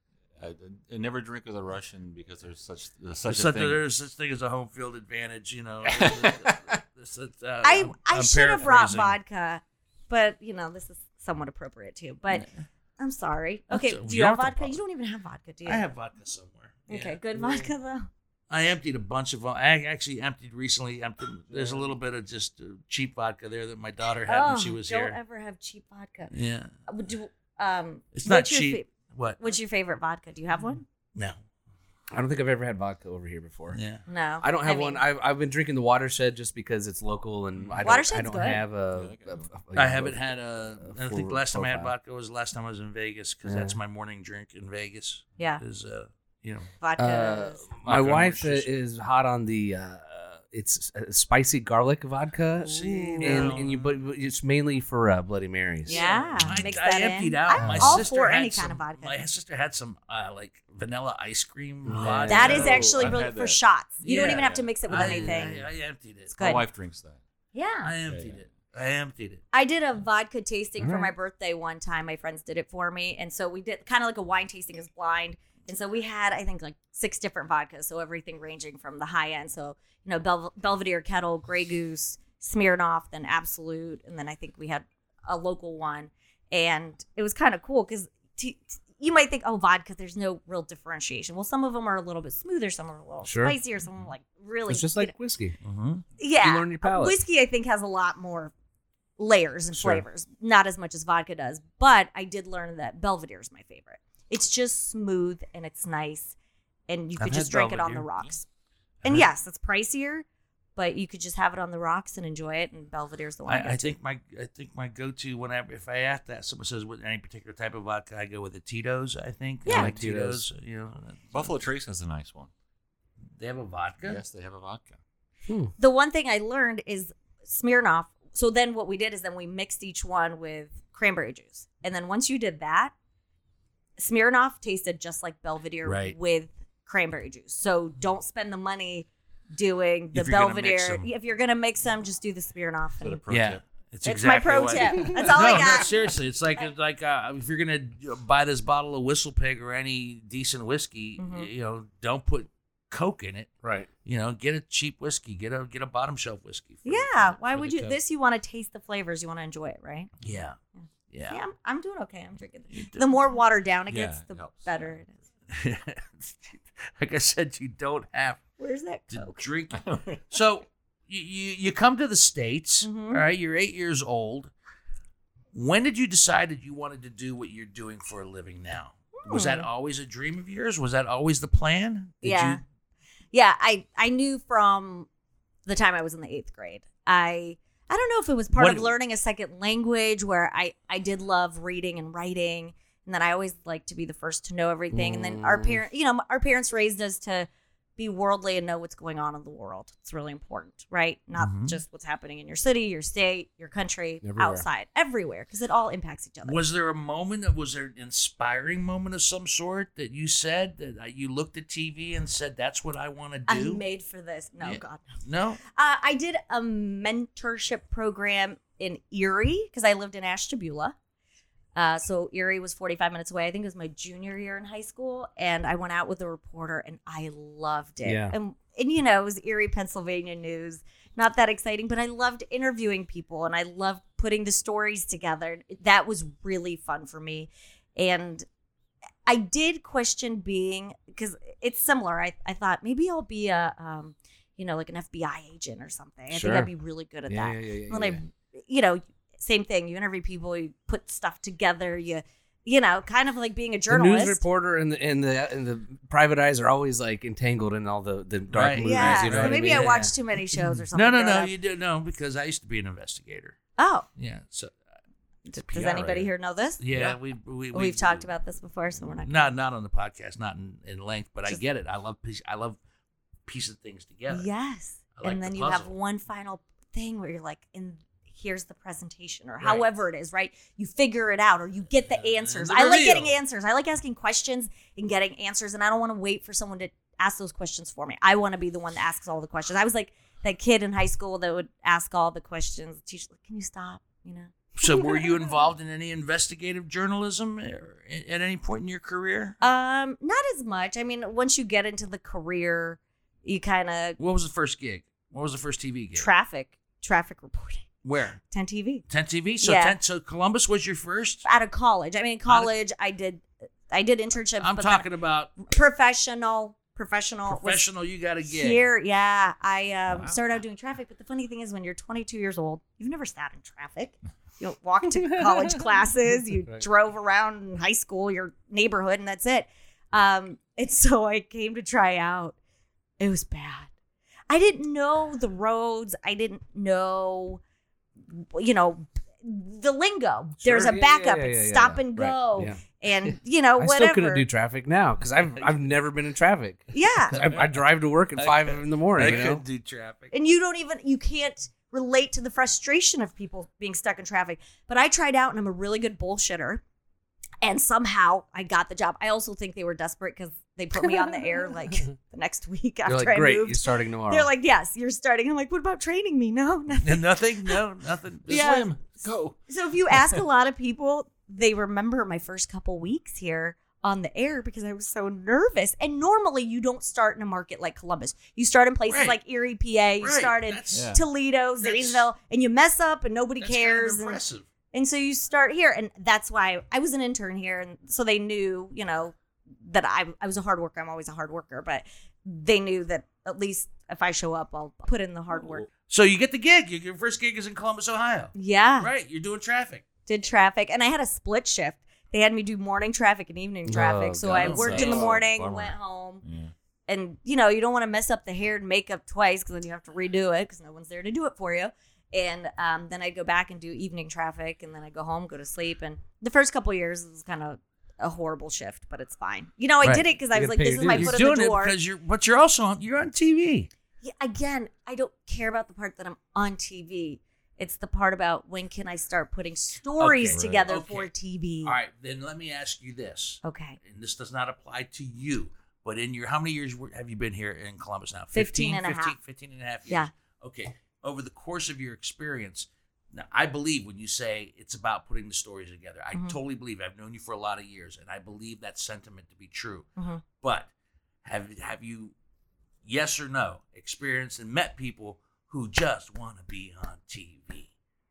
I, I never drink with a Russian because there's such there's such there's a such, thing. there's such thing as a home field advantage. You know. This is, uh, I I'm- I I'm should have brought paraphrasing. vodka, but you know this is somewhat appropriate too. But I'm sorry. Okay, That's- do you you have don't have to vodka? You don't even have vodka, do you? I have vodka somewhere. Okay, Yeah. good vodka though. I emptied a bunch of. I actually emptied recently. Emptied, there's a little bit of just uh, cheap vodka there that my daughter had Oh, when she was don't here. ever have cheap vodka. Yeah, Uh, Would you, um, it's not what's your cheap. fa- What? what's your favorite vodka? Do you have one? No. I don't think I've ever had vodka over here before. Yeah. No, I don't have mean, one. I've, I've been drinking the Watershed just because it's local and I don't, Watershed's I don't good. have a. Yeah, a- I a- I haven't had a. a I think full the last time I had profile. vodka was the last time I was in Vegas because Yeah. that's my morning drink in Vegas. Yeah, Is uh, you know. vodka. Uh, is- my Vodka wife oranges. is hot on the. Uh, it's uh, spicy garlic vodka, See, and, now- and you but it's mainly for uh, Bloody Marys. Yeah, I, mix I that emptied in. out. I'm my all sister for had any some, kind of vodka. My sister had some uh, like vanilla ice cream Yeah. vodka. That is Oh, actually I've really had for that. shots. You don't Yeah. even have to mix it with I, anything. I, I emptied it. It's My good. wife drinks that. Yeah. I emptied yeah. it. I emptied it. I did a vodka tasting for Alright. my birthday one time. My friends did it for me. And so we did kind of like a wine tasting is blind. And so we had, I think, like six different vodkas. So everything ranging from the high end. So, you know, Bel- Belvedere Kettle, Grey Goose, Smirnoff, then Absolute. And then I think we had a local one. And it was kind of cool because t- t- you might think, oh, vodka, there's no real differentiation. Well, some of them are a little bit smoother. Some are a little Sure. spicier. Some are like really. It's just you like know- whiskey. Mm-hmm. yeah. You learn your palate. Whiskey, I think, has a lot more layers and Sure. flavors, not as much as vodka does. But I did learn that Belvedere is my favorite. It's just smooth and it's nice, and you I've could just had drink it on the Belvedere. rocks. I've And had- yes, it's pricier, but you could just have it on the rocks and enjoy it. And Belvedere's the one. I, go I, I to. think my I think my go-to whenever if I ask that someone says with any particular type of vodka, I go with the Tito's. I think Yeah. I like Tito's. Tito's. You know, Buffalo Trace has a nice one. they have a vodka. Yes, they have a vodka. Hmm. The one thing I learned is Smirnoff. So then what we did is then we mixed each one with cranberry juice. And then once you did that, Smirnoff tasted just like Belvedere Right. with cranberry juice. So don't spend the money doing the If you're gonna mix Belvedere. them. If you're going to mix them, just do the Smirnoff. Is that a And pro Yeah. tip? It's, it's exactly my pro what- tip. That's all no, I no, got. seriously, it's like it's like uh, if you're gonna buy this bottle of Whistle Pig or any decent whiskey, Mhm. y- you know, don't put Coke in it. Right. You know, get a cheap whiskey, get a get a bottom shelf whiskey. for- Yeah. for- Why for would the you? Coke. This, you want to taste the flavors. You want to enjoy it, right? Yeah, Yeah, yeah. I'm, I'm doing okay. I'm drinking. You do. The more watered down it Yeah, gets, it the helps. better it is. Like I said, you don't have Where's that to Coke? drink. So you, you you come to the States, Mhm. all right? You're eight years old. When did you decide that you wanted to do what you're doing for a living now? Was that Hmm. always a dream of yours? Was that always the plan? Did Yeah. You, Yeah, I I knew from the time I was in the eighth grade. I I don't know if it was part What- of learning a second language where I I did love reading and writing, and then I always liked to be the first to know everything. And then our Mm. parent, you know, our parents raised us to be worldly and know what's going on in the world. It's really important, right? Not Mhm. just what's happening in your city, your state, your country, Everywhere. outside, everywhere, because it all impacts each other. was there a moment? Was there an inspiring moment of some sort that you said that uh, you looked at T V and said, "That's what I want to I'm do"? made for this. No, Yeah. God. No. Uh, I did a mentorship program in Erie because I lived in Ashtabula. Uh, so Erie was forty-five minutes away. I think it was my junior year in high school. And I went out with a reporter and I loved it. Yeah. And, and you know, it was Erie, Pennsylvania news. Not that exciting, but I loved interviewing people and I loved putting the stories together. That was really fun for me. And I did question being, because it's similar. I, I thought maybe I'll be a, um, you know, like an F B I agent or something. I Sure. think I'd be really good at Yeah, that. yeah, yeah, yeah, When yeah. I, you know, same thing. You interview people, you put stuff together, you, you know, kind of like being a The journalist. news reporter and the and the and the private eyes are always like entangled in all the, the dark Right. movies. yeah, You know so what maybe I I, mean? watched too many shows or something. No, no, growing no. up. You did no because I used to be an investigator. Oh, Yeah. So does P R anybody writer. here know this? yeah, Yeah. we we We've we, talked about this before, so we're not. not not on the podcast, not in, in length, but I Just- get it. I love piece. I love piece of things together. Yes, I like and the then you have puzzle. one final thing where you're like, and here's the presentation, or Right. however it is, right? You figure it out, or you get the Yeah, answers. the I like reveal. getting answers. I like asking questions and getting answers, and I don't want to wait for someone to ask those questions for me. I want to be the one that asks all the questions. I was like that kid in high school that would ask all the questions. The teacher's like, can you stop? You know? So, were you involved in any investigative journalism or at any point in your career? Um, not as much. I mean, once you get into the career, you kind of What was the first gig? What was the first T V gig? traffic, traffic reporting, Where? ten T V. ten T V. So, Yeah. ten, so Columbus was your first. Out of college. I mean, in college, I did, I did internships. I'm but talking about then professional, professional, was professional. You got a gig. here. Yeah, I um, Wow. started out doing traffic. But the funny thing is, when you're twenty-two years old, you've never sat in traffic. You walked to college classes. You Right. drove around in high school, your neighborhood, and that's it. Um, and so I came to try out. It was bad. I didn't know the roads. I didn't know, you know, the lingo. There's Sure, a yeah, backup. yeah, yeah, it's yeah, stop yeah. and Right, go. yeah. And, you know, I whatever. still couldn't do traffic now because I've I've never been in traffic. Yeah. I, I drive to work at I five could- in the morning. I You know? couldn't do traffic. And you don't even, you can't relate to the frustration of people being stuck in traffic. But I tried out and I'm a really good bullshitter. And somehow I got the job. I also think they were desperate because they put me on the air like the next week after They're like, I great, moved. you're starting tomorrow. They're like, yes, you're starting. I'm like, what about training me? No, nothing. Nothing. No, nothing. Just Yeah. swim. Go. So if you ask a lot of people, they remember my first couple weeks here on the air because I was so nervous. And normally you don't start in a market like Columbus. You start in places Right. like Erie, P A. You Right. start in That's- Yeah. Toledo, That's- Zanesville, and you mess up and nobody That's cares. Kind of and, impressive. and so you start here. And that's why I was an intern here. And so they knew, you know, that I, I was a hard worker. I'm always a hard worker. But they knew that at least if I show up, I'll put in the hard work. So you get the gig. Your- Your first gig is in Columbus, Ohio. Yeah. Right. You're doing traffic. Did traffic. And I had a split shift. They had me do morning traffic and evening traffic. Oh, so God. I That worked in the sucks. morning, Bummer. went home. Yeah. And, you know, you don't want to mess up the hair and makeup twice because then you have to redo it because no one's there to do it for you. And um, then I'd go back and do evening traffic, and then I'd go home, go to sleep. And the first couple of years was kind of a horrible shift, but it's fine. You know, I Right. did it because I You was get like, paid this to is do my it. You're foot doing in the it door. because you're, but you're also on. You're on T V. Yeah, again, I don't care about the part that I'm on T V. It's the part about when can I start putting stories Okay. together Okay. for T V. All right. Then let me ask you this. Okay. And this does not apply to you, but in your, how many years were- have you been here in Columbus now? fifteen and a fifteen, half. fifteen and a half years. Yeah. Okay. Over the course of your experience, now I believe when you say it's about putting the stories together, I Mhm. totally believe. I've known you for a lot of years, and I believe that sentiment to be true. Mhm. But have have you, yes or no, experienced and met people who just want to be on T V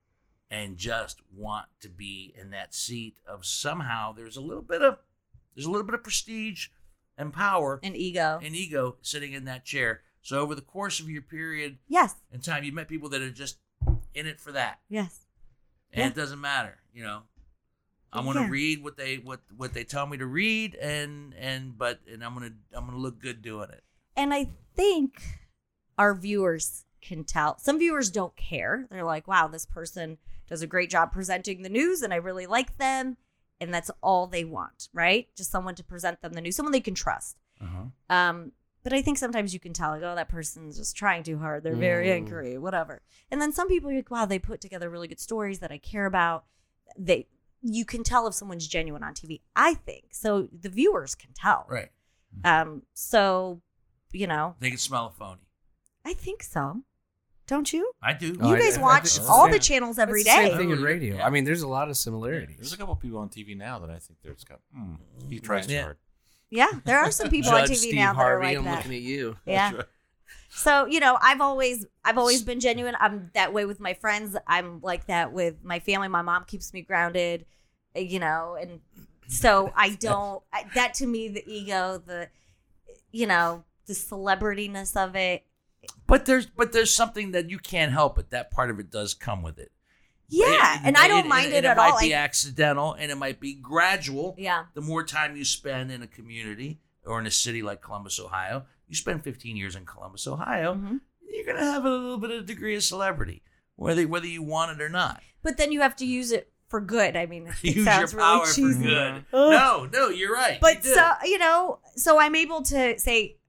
and just want to be in that seat of somehow there's a little bit of there's a little bit of prestige and power An ego. and ego sitting in that chair. So over the course of your period Yes. in time, you met people that are just in it for that, Yes. and Yeah. it doesn't matter, you know. I'm gonna Yeah. read what they what what they tell me to read, and and but and I'm gonna I'm gonna look good doing it. And I think our viewers can tell. Some viewers don't care. They're like, wow, this person does a great job presenting the news and I really like them. And that's all they want, right? Just someone to present them the news, someone they can trust. Uh-huh. Um, but I think sometimes you can tell, like, oh, that person's just trying too hard. They're very Mm. angry, whatever. And then some people are like, wow, they put together really good stories that I care about. They, you can tell if someone's genuine on T V, I think. So the viewers can tell. Right. Um, so, you know, They can smell a phony. I think so. Don't you? I do. Oh, you I- guys I- I watch think- all yeah. the channels every That's the day. Same thing in Oh, radio. yeah. I mean, there's a lot of There's similarities. a couple people on T V now that I think there's got. Hmm, he tries too Yeah. hard. Yeah, there are some people on Judge T V Steve now that Harvey, are like I'm that. looking at you. Yeah. That's right. So, you know, I've always I've always been genuine. I'm that way with my friends. I'm like that with my family. My mom keeps me grounded, uh, you know, and so I don't I- that to me the ego, the you know, the celebrityness of it. But there's but there's something that you can't help it. That part of it does come with it. Yeah, It- and I don't it- mind and it it at might all. be I- accidental, and it might be gradual. yeah. The more time you spend in a community or in a city like Columbus, Ohio, you spend fifteen years in Columbus, Ohio, Mhm. you're gonna have a little bit of degree of celebrity, whether whether you want it or not. But then you have to use it for good. I mean, it Use your sounds power really for cheesy. good. Ugh. No, no, you're right. But You do. so, you know, so I'm able to say,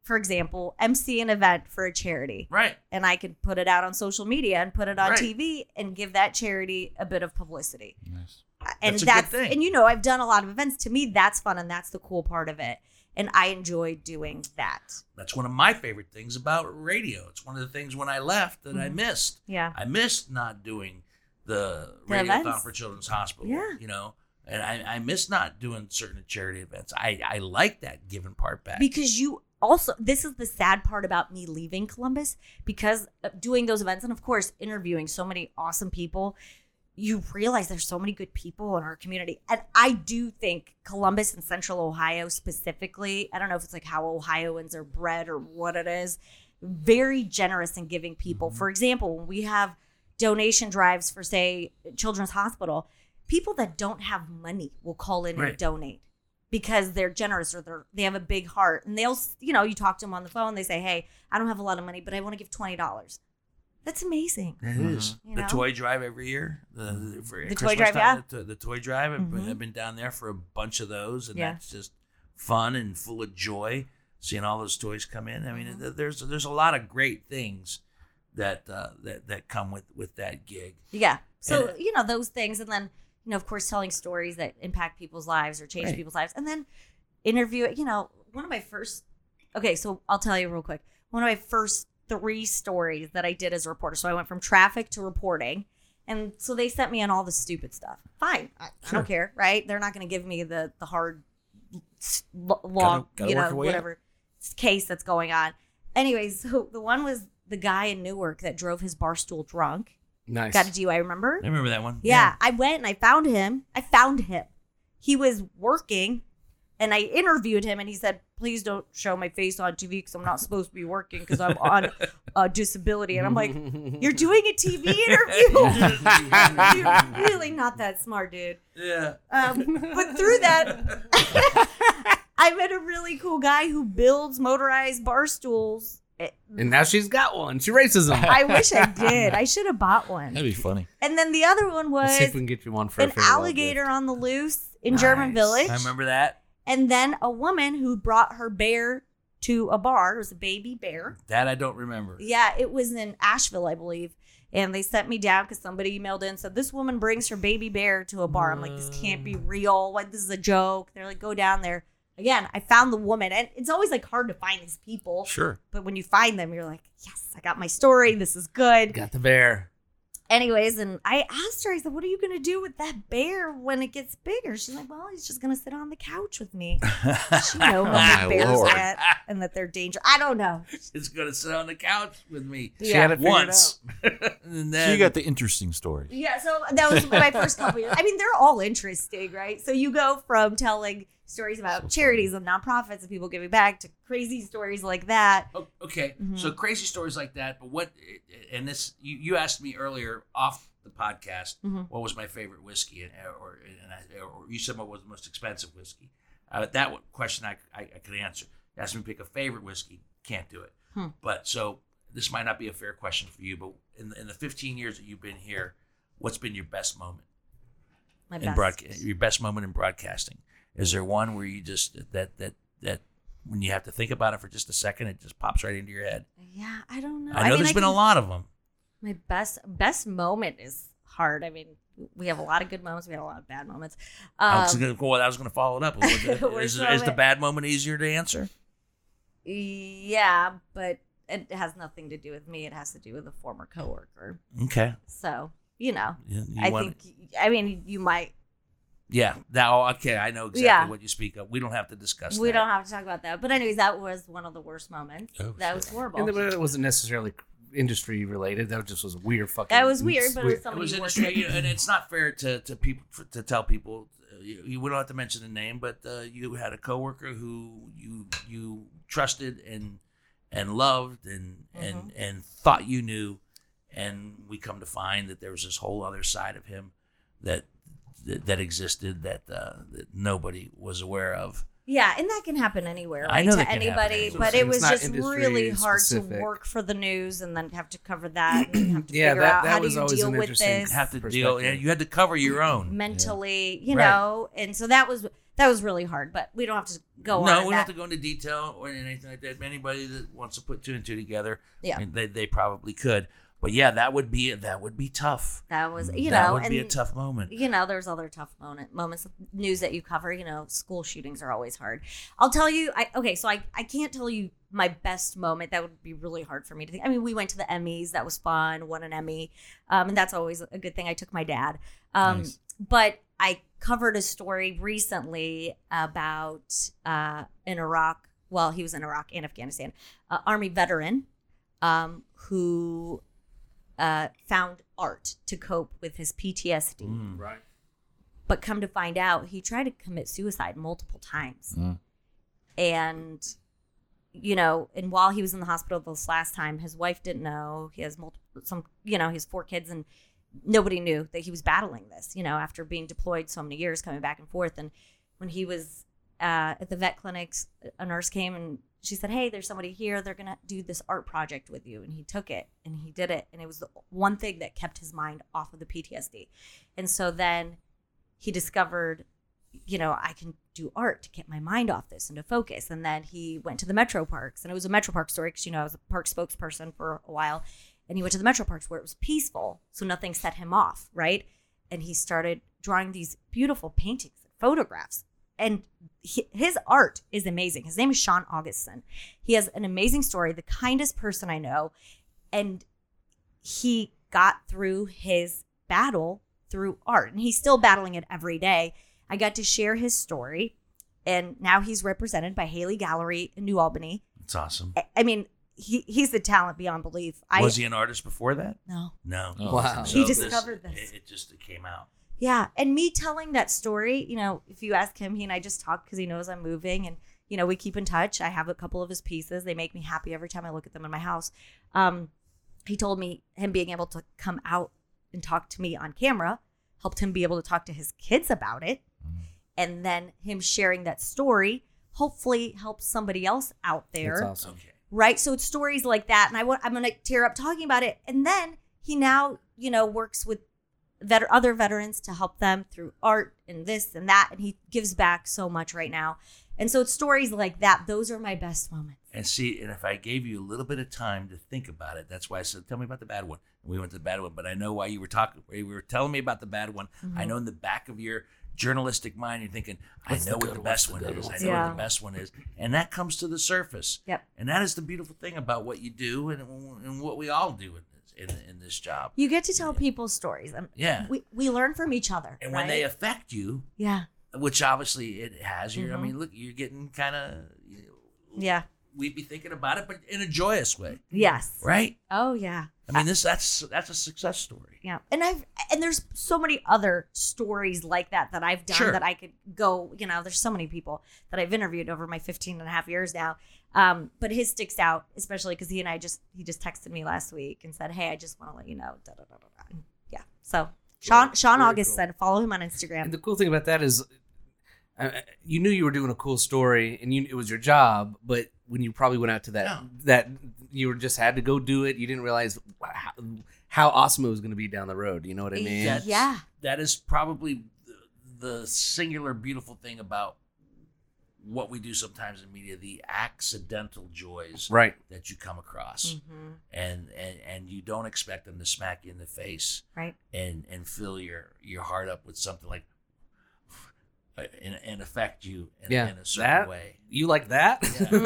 for example, M C an event for a charity. Right. And I could put it out on social media and put it on Right. T V and give that charity a bit of publicity. Nice. And That's a good that's, thing. and you know, I've done a lot of events. To me, that's fun, and that's the cool part of it. And I enjoy doing that. That's one of my favorite things about radio. It's one of the things when I left that I Mhm. missed. Yeah. I missed not doing the, The Radiothon events. for Children's Hospital. Yeah. You know, and I, I miss not doing certain charity events. I, I like that giving part back. Because you also, this is the sad part about me leaving Columbus, because of doing those events and, of course, interviewing so many awesome people, you realize there's so many good people in our community. And I do think Columbus and Central Ohio specifically, I don't know if it's like how Ohioans are bred or what it is, very generous in giving people. Mm-hmm. For example, when we have donation drives for, say, Children's Hospital, people that don't have money will call in Right. and donate because they're generous or they're, they have a big heart. And they'll, you know, you talk to them on the phone, they say, hey, I don't have a lot of money, but I want to give twenty dollars. That's amazing. It is. You The know? toy drive every year. The, the, for The Christmas toy drive, time, The, the toy drive. I've, been, Mhm. I've been down there for a bunch of those, and Yeah. that's just fun and full of joy. Seeing all those toys come in. I mean, Mhm. th- there's there's a lot of great things that uh, that that come with with that gig. Yeah. So, And- you know, those things. And then, you know, of course, telling stories that impact people's lives or change Right. people's lives. And then interview, you know, one of my first, okay, so I'll tell you real quick. One of my first three stories that I did as a reporter. So I went from traffic to reporting. And so they sent me on all the stupid stuff. Fine. I, I Sure. don't care, right? They're not going to give me the, the hard, s- lo- long, gotta you work know, your way up. whatever case that's going on. Anyways, so the one was the guy in Newark that drove his bar stool drunk. Nice. Got a D U I, remember? I remember that one. Yeah, I went and I found him. I found him. He was working, and I interviewed him, and he said, "Please don't show my face on T V because I'm not supposed to be working because I'm on uh, disability." And I'm like, "You're doing a T V interview? You're really not that smart, dude." Yeah. Um, but through that, I met a really cool guy who builds motorized bar stools. And now she's got one. She races them. I wish I did. I should have bought one. That'd be funny. And then the other one was Let's see if we can get you one for a an farewell alligator gift. on the loose in German Nice. Village. I remember that. And then a woman who brought her bear to a bar. It was a baby bear. That I don't remember. Yeah, it was in Asheville, I believe. And they sent me down because somebody emailed in and said, this woman brings her baby bear to a bar. I'm like, this can't be real. Like, this is a joke. They're like, go down there. Again, I found the woman. And it's always like hard to find these people. Sure. But when you find them, you're like, yes, I got my story. This is good. Got the bear. Anyways, and I asked her, I said, what are you going to do with that bear when it gets bigger? She's like, well, he's just going to sit on the couch with me. She know My how big bears Lord. get and that they're dangerous. I don't know. It's gonna sit on the couch with me She had it figured once, and then So you got the interesting story. Yeah, so that was my first couple years. I mean, they're all interesting, right? So you go from telling stories about So charities and nonprofits and people giving back to crazy stories like that. Oh, okay, Mhm. so crazy stories like that. But what? And this, you, you asked me earlier off the podcast, Mhm. what was my favorite whiskey, and or and I, or you said what was the most expensive whiskey. Uh, that one question I, I I could answer. You asked me to pick a favorite whiskey, can't do it. Hmm. But so this might not be a fair question for you, but in the, in the fifteen years that you've been here, what's been your best moment My in best. broadcast? Your best moment in broadcasting? Is there one where you just that that that when you have to think about it for just a second, it just pops right into your head? Yeah, I don't know. I know mean, there's I been a can- lot of them. My best best moment is hard. I mean, we have a lot of good moments. We have a lot of bad moments. I was Um, gonna, well, I was going to follow it up. Is, is, Worst is the moment. bad moment easier to answer? yeah, but it has nothing to do with me. It has to do with a former coworker. Okay. So, you know, You, you I want- think, I mean, you might. Yeah. Now, okay, I know exactly Yeah. what you speak of. We don't have to discuss We that. don't have to talk about that. But anyways, that was one of the worst moments. Oh, that shit. was horrible. And it wasn't necessarily industry related. That just was a weird fucking. that was weird, but it was It somebody was who worked industry, with. you know, and it's not fair to, to people for, to tell people. Uh, you, you we don't have to mention the name, but uh, you had a coworker who you you trusted and and loved and and Mm-hmm. and thought you knew, and we come to find that there was this whole other side of him that that, that existed that uh, that nobody was aware of. Yeah, and that can happen anywhere, I right? know to that can happen anybody. anywhere. But It's it was not just industry really hard specific. to work for the news and then have to cover that and have to Yeah, figure that- out that how do was you always deal an with interesting this Have to deal. Perspective. You had to cover your own. mentally, you Right. know. And so that was that was really hard, but we don't have to go on. No, in we don't that. have to go into detail or anything like that. Anybody that wants to put two and two together, Yeah. I mean, they they probably could. But yeah, that would be that would be tough. That was, you that know, would and be a tough moment. you know, there's other tough moment, moments, news that you cover. You know, school shootings are always hard. I'll tell you, I okay, so I, I can't tell you my best moment. That would be really hard for me to think. I mean, we went to the Emmys. That was fun. Won an Emmy. Um, and that's always a good thing. I took my dad. Um, Nice. But I covered a story recently about uh, in Iraq. Well, he was in Iraq and Afghanistan. Uh, Army veteran um, who uh, found art to cope with his P T S D. Mm. Right. But come to find out, he tried to commit suicide multiple times. Mm. And, you know, and while he was in the hospital this last time, his wife didn't know. He has multiple, some, you know, he has four kids, and nobody knew that he was battling this, you know, after being deployed so many years, coming back and forth. And when he was uh, at the vet clinics, a nurse came and she said, hey, there's somebody here. They're going to do this art project with you. And he took it and he did it. And it was the one thing that kept his mind off of the P T S D. And so then he discovered, you know, I can do art to get my mind off this and to focus. And then he went to the Metro Parks, and it was a Metro Park story because, you know, I was a park spokesperson for a while. And he went to the Metro Parks where it was peaceful, so nothing set him off, right? And he started drawing these beautiful paintings and photographs. And he, his art is amazing. His name is Sean Augustin. He has an amazing story, the kindest person I know. And he got through his battle through art. And he's still battling it every day. I got to share his story. And now he's represented by Haley Gallery in New Albany. It's awesome. I, I mean, he he's the talent beyond belief. I, Was he an artist before that? No. No. Oh, Wow. He discovered this. It, it just it came out. Yeah. And me telling that story, you know, if you ask him, he and I just talk because he knows I'm moving, and, you know, we keep in touch. I have a couple of his pieces. They make me happy every time I look at them in my house. Um, he told me him being able to come out and talk to me on camera helped him be able to talk to his kids about it. Mm. And then him sharing that story hopefully helps somebody else out there. That's awesome. Okay. Right. So it's stories like that. And I want, I'm going to tear up talking about it. And then he now, you know, works with vet- other veterans to help them through art and this and that. And he gives back so much right now. And so it's stories like that. Those are my best moments. And see, and if I gave you a little bit of time to think about it, that's why I said, tell me about the bad one. And we went to the bad one. But I know why you were talking, you were telling me about the bad one. Mm-hmm. I know in the back of your journalistic mind, you're thinking, What's I the know what good the one? best What's one the is. good I one? know Yeah. what the best one is. And that comes to the surface. Yep. And that is the beautiful thing about what you do and, and what we all do in this, in, in this job. You get to tell people stories. And Yeah. we, we learn from each other. And right? when they affect you, Yeah. which obviously it has, you're, Mhm. I mean, look, you're getting kind of, you know, Yeah. we'd be thinking about it, but in a joyous way, Yes. right? Oh, yeah. I mean, this that's that's a success story. Yeah. And I've and there's so many other stories like that that I've done Sure. that I could go, you know, there's so many people that I've interviewed over my fifteen and a half years now. Um, but his sticks out, especially because he and I just he just texted me last week and said, hey, I just want to let you know. Da, da, da, da, da. And yeah. So Sean Sean Very August cool. said follow him on Instagram. And the cool thing about that is, uh, you knew you were doing a cool story, and you it was your job. But when you probably went out to that, Yeah. that you were just had to go do it. You didn't realize how, how awesome it was going to be down the road. You know what I mean? That's- Yeah. That is probably the, the singular beautiful thing about what we do sometimes in media, the accidental joys Right. that you come across. Mm-hmm. And, and and you don't expect them to smack you in the face Right. and and fill your your heart up with something like and, and affect you in, Yeah. in a certain That- way. You like that?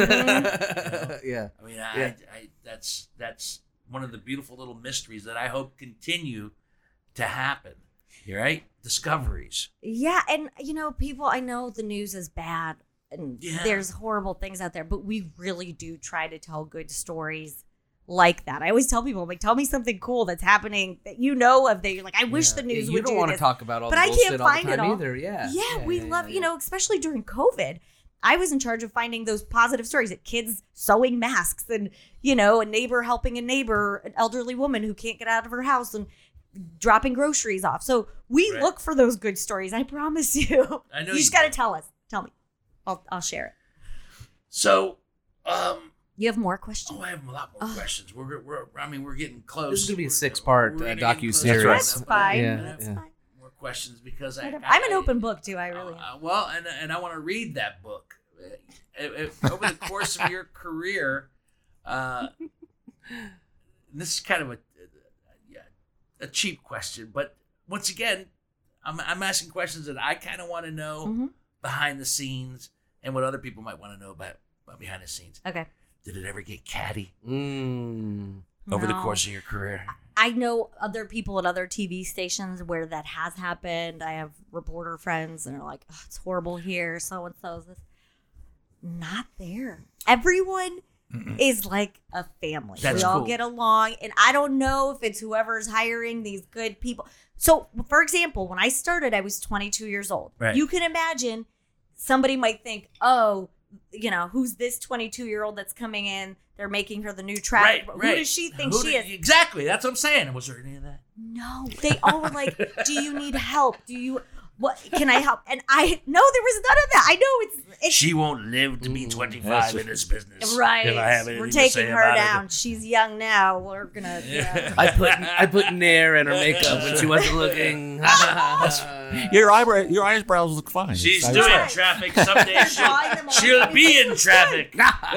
Mhm. Yeah. I mean, I, Yeah. I that's that's one of the beautiful little mysteries that I hope continue to happen. You're right, discoveries. Yeah, and you know, people, I know the news is bad and Yeah. there's horrible things out there, but we really do try to tell good stories like that. I always tell people, like, tell me something cool that's happening that you know of that you're like, I wish Yeah. the news you would don't do want to this. talk about all But the I bullshit can't all the find it time all. either. Yeah. Yeah, we yeah, love, yeah, you know, especially during COVID. I was in charge of finding those positive stories at kids sewing masks and, you know, a neighbor helping a neighbor, an elderly woman who can't get out of her house and dropping groceries off. So we Right. look for those good stories. I promise you. I know You you just got to do. tell us. Tell me. I'll, I'll share it. So, um, You have more questions? oh, I have a lot more Oh. questions. We're, we're, I mean, we're getting close. This is gonna be a We're- six-part, we're uh, getting close. docuseries. That's fine. Yeah, That's yeah. fine. More questions because I, I'm an I- open book too. I really am. Uh, well, and and I want to read that book. If- if- over the course of your career, uh, this is kind of a, a a cheap question, but once again, I'm I'm asking questions that I kind of want to know Mhm. behind the scenes and what other people might want to know about, about behind the scenes. Okay. Did it ever get catty Mm. over the No. course of your career? I know other people at other T V stations where that has happened. I have reporter friends and are like, oh, it's horrible here. So and so's this. Not there. Everyone is like a family. That's we all cool. get along. And I don't know if it's whoever's hiring these good people. So, for example, when I started, I was twenty-two years old. Right. You can imagine somebody might think, oh, you know, who's this twenty-two year old that's coming in? They're making her the new traffic. Right, Who right. does she think Who she did- is? Exactly. That's what I'm saying. Was there any of that? No, they all were like, "Do you need help? Do you what? Can I help?" And I no, there was none of that. I know it's it's She won't live to be Mm. twenty-five in this business. right. If I have We're anything to say taking her about it. down. She's young now. We're gonna. Yeah. I put I put Nair in her makeup when she wasn't looking. Your eyebrow, your eyebrows look fine. She's I- doing Right. traffic. Someday Drawing them she'll, all. she'll be in It's traffic.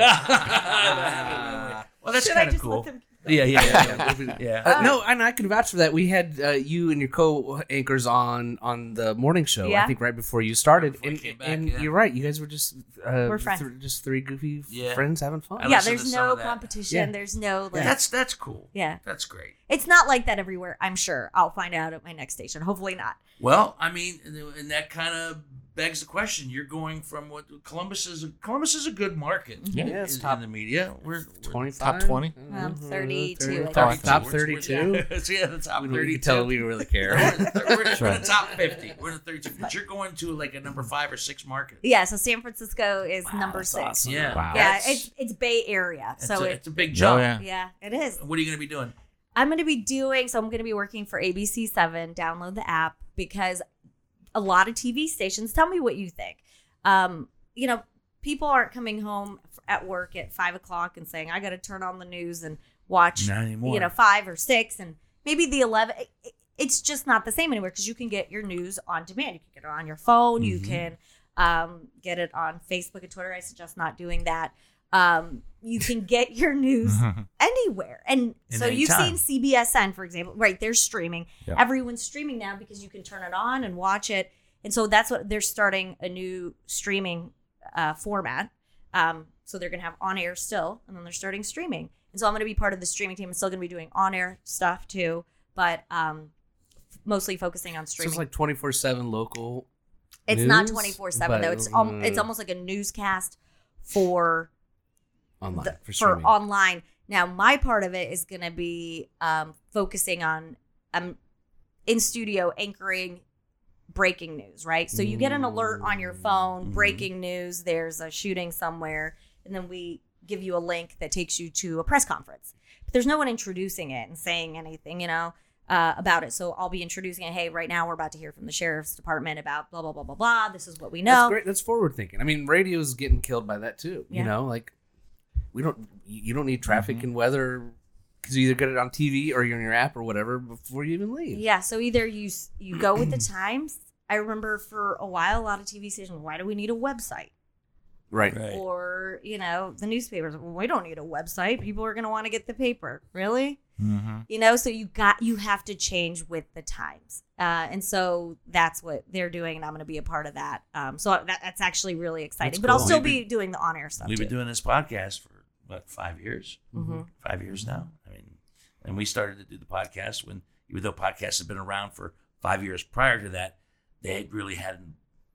Ah. Well, that's Should kind I of just cool. let them? Yeah, yeah, yeah. yeah. Yeah. Uh, no, and I can vouch for that. We had uh, you and your co-anchors on on the morning show. Yeah. I think right before you started, Before we and, came back, and yeah. you're right. You guys were just uh, We're friends. th- just three goofy f- Yeah. friends having fun. I Yeah, listened to there's some no of that. competition. Yeah. There's no like. That's that's cool. Yeah. That's great. It's not like that everywhere. I'm sure. I'll find out at my next station. Hopefully not. Well, I mean, and that kind of begs the question. You're going from what Columbus is. A, Columbus is a good market. Yeah. Yeah, it's in, top in the media. We're, we're twenty-five, Top twenty? Um, thirty-two, I Top, think. top We're- we're- thirty-two. Yeah, the top We, thirty-two. we can tell we don't really care. We're, in the, we're, we're in right. the top fifty. We're in the thirty-two. But you're going to like a number five or six market. Yeah. So San Francisco is number that's six. awesome. Yeah. Wow. Yeah. That's- It's it's Bay Area. it's, So a, it, it's a big Oh, jump. yeah. yeah, it is. What are you going to be doing? I'm going to be doing, so I'm going to be working for A B C seven. Download the app because a lot of T V stations, tell me what you think. Um, you know, people aren't coming home at work at five o'clock and saying, I got to turn on the news and watch, Not anymore. you know, five or six and maybe the eleven. It- it- It's just not the same anymore because you can get your news on demand. You can get it on your phone. You Mhm. can um, get it on Facebook and Twitter. I suggest not doing that. Um, you can get your news anywhere. And And so you've anytime. seen C B S N, for example, right? They're streaming. Yeah. Everyone's streaming now because you can turn it on and watch it. And so that's what they're starting a new streaming uh, format. Um, so they're going to have on air still, and then they're starting streaming. And so I'm going to be part of the streaming team. I'm still going to be doing on air stuff too, but um, mostly focusing on So streaming. it's like twenty-four seven local. It's not news, twenty-four seven but, though. It's um, mm, it's almost like a newscast for online the- for for streaming. online. Now, my part of it is going to be um, focusing on um, in studio anchoring breaking news, right? So you get an alert on your phone, Mhm. breaking news, there's a shooting somewhere, and then we give you a link that takes you to a press conference. But there's no one introducing it and saying anything, you know, uh, about it. So I'll be introducing it. Hey, right now we're about to hear from the sheriff's department about blah, blah, blah, blah, blah. This is what we know. That's great. That's forward thinking. I mean, radio's getting killed by that too. Yeah. You know, like we don't. You don't need traffic Mhm. and weather because you either get it on T V or you're in your app or whatever before you even leave. Yeah, so either you s- you go with the times. I remember for a while, a lot of T V stations, why do we need a website? Right. Right. Or, you know, the newspapers, well, we don't need a website. People are going to want to get the paper. Really? Mm-hmm. You know, so you got, you have to change with the times. Uh, and so that's what they're doing, and I'm going to be a part of that. Um, so that, that's actually really exciting. That's But I'll cool. still We've be doing the on-air stuff, We've too. been doing this podcast for what five years? Mhm. Five years now. I mean, and we started to do the podcast when, even though podcasts have been around for five years prior to that, they really hadn't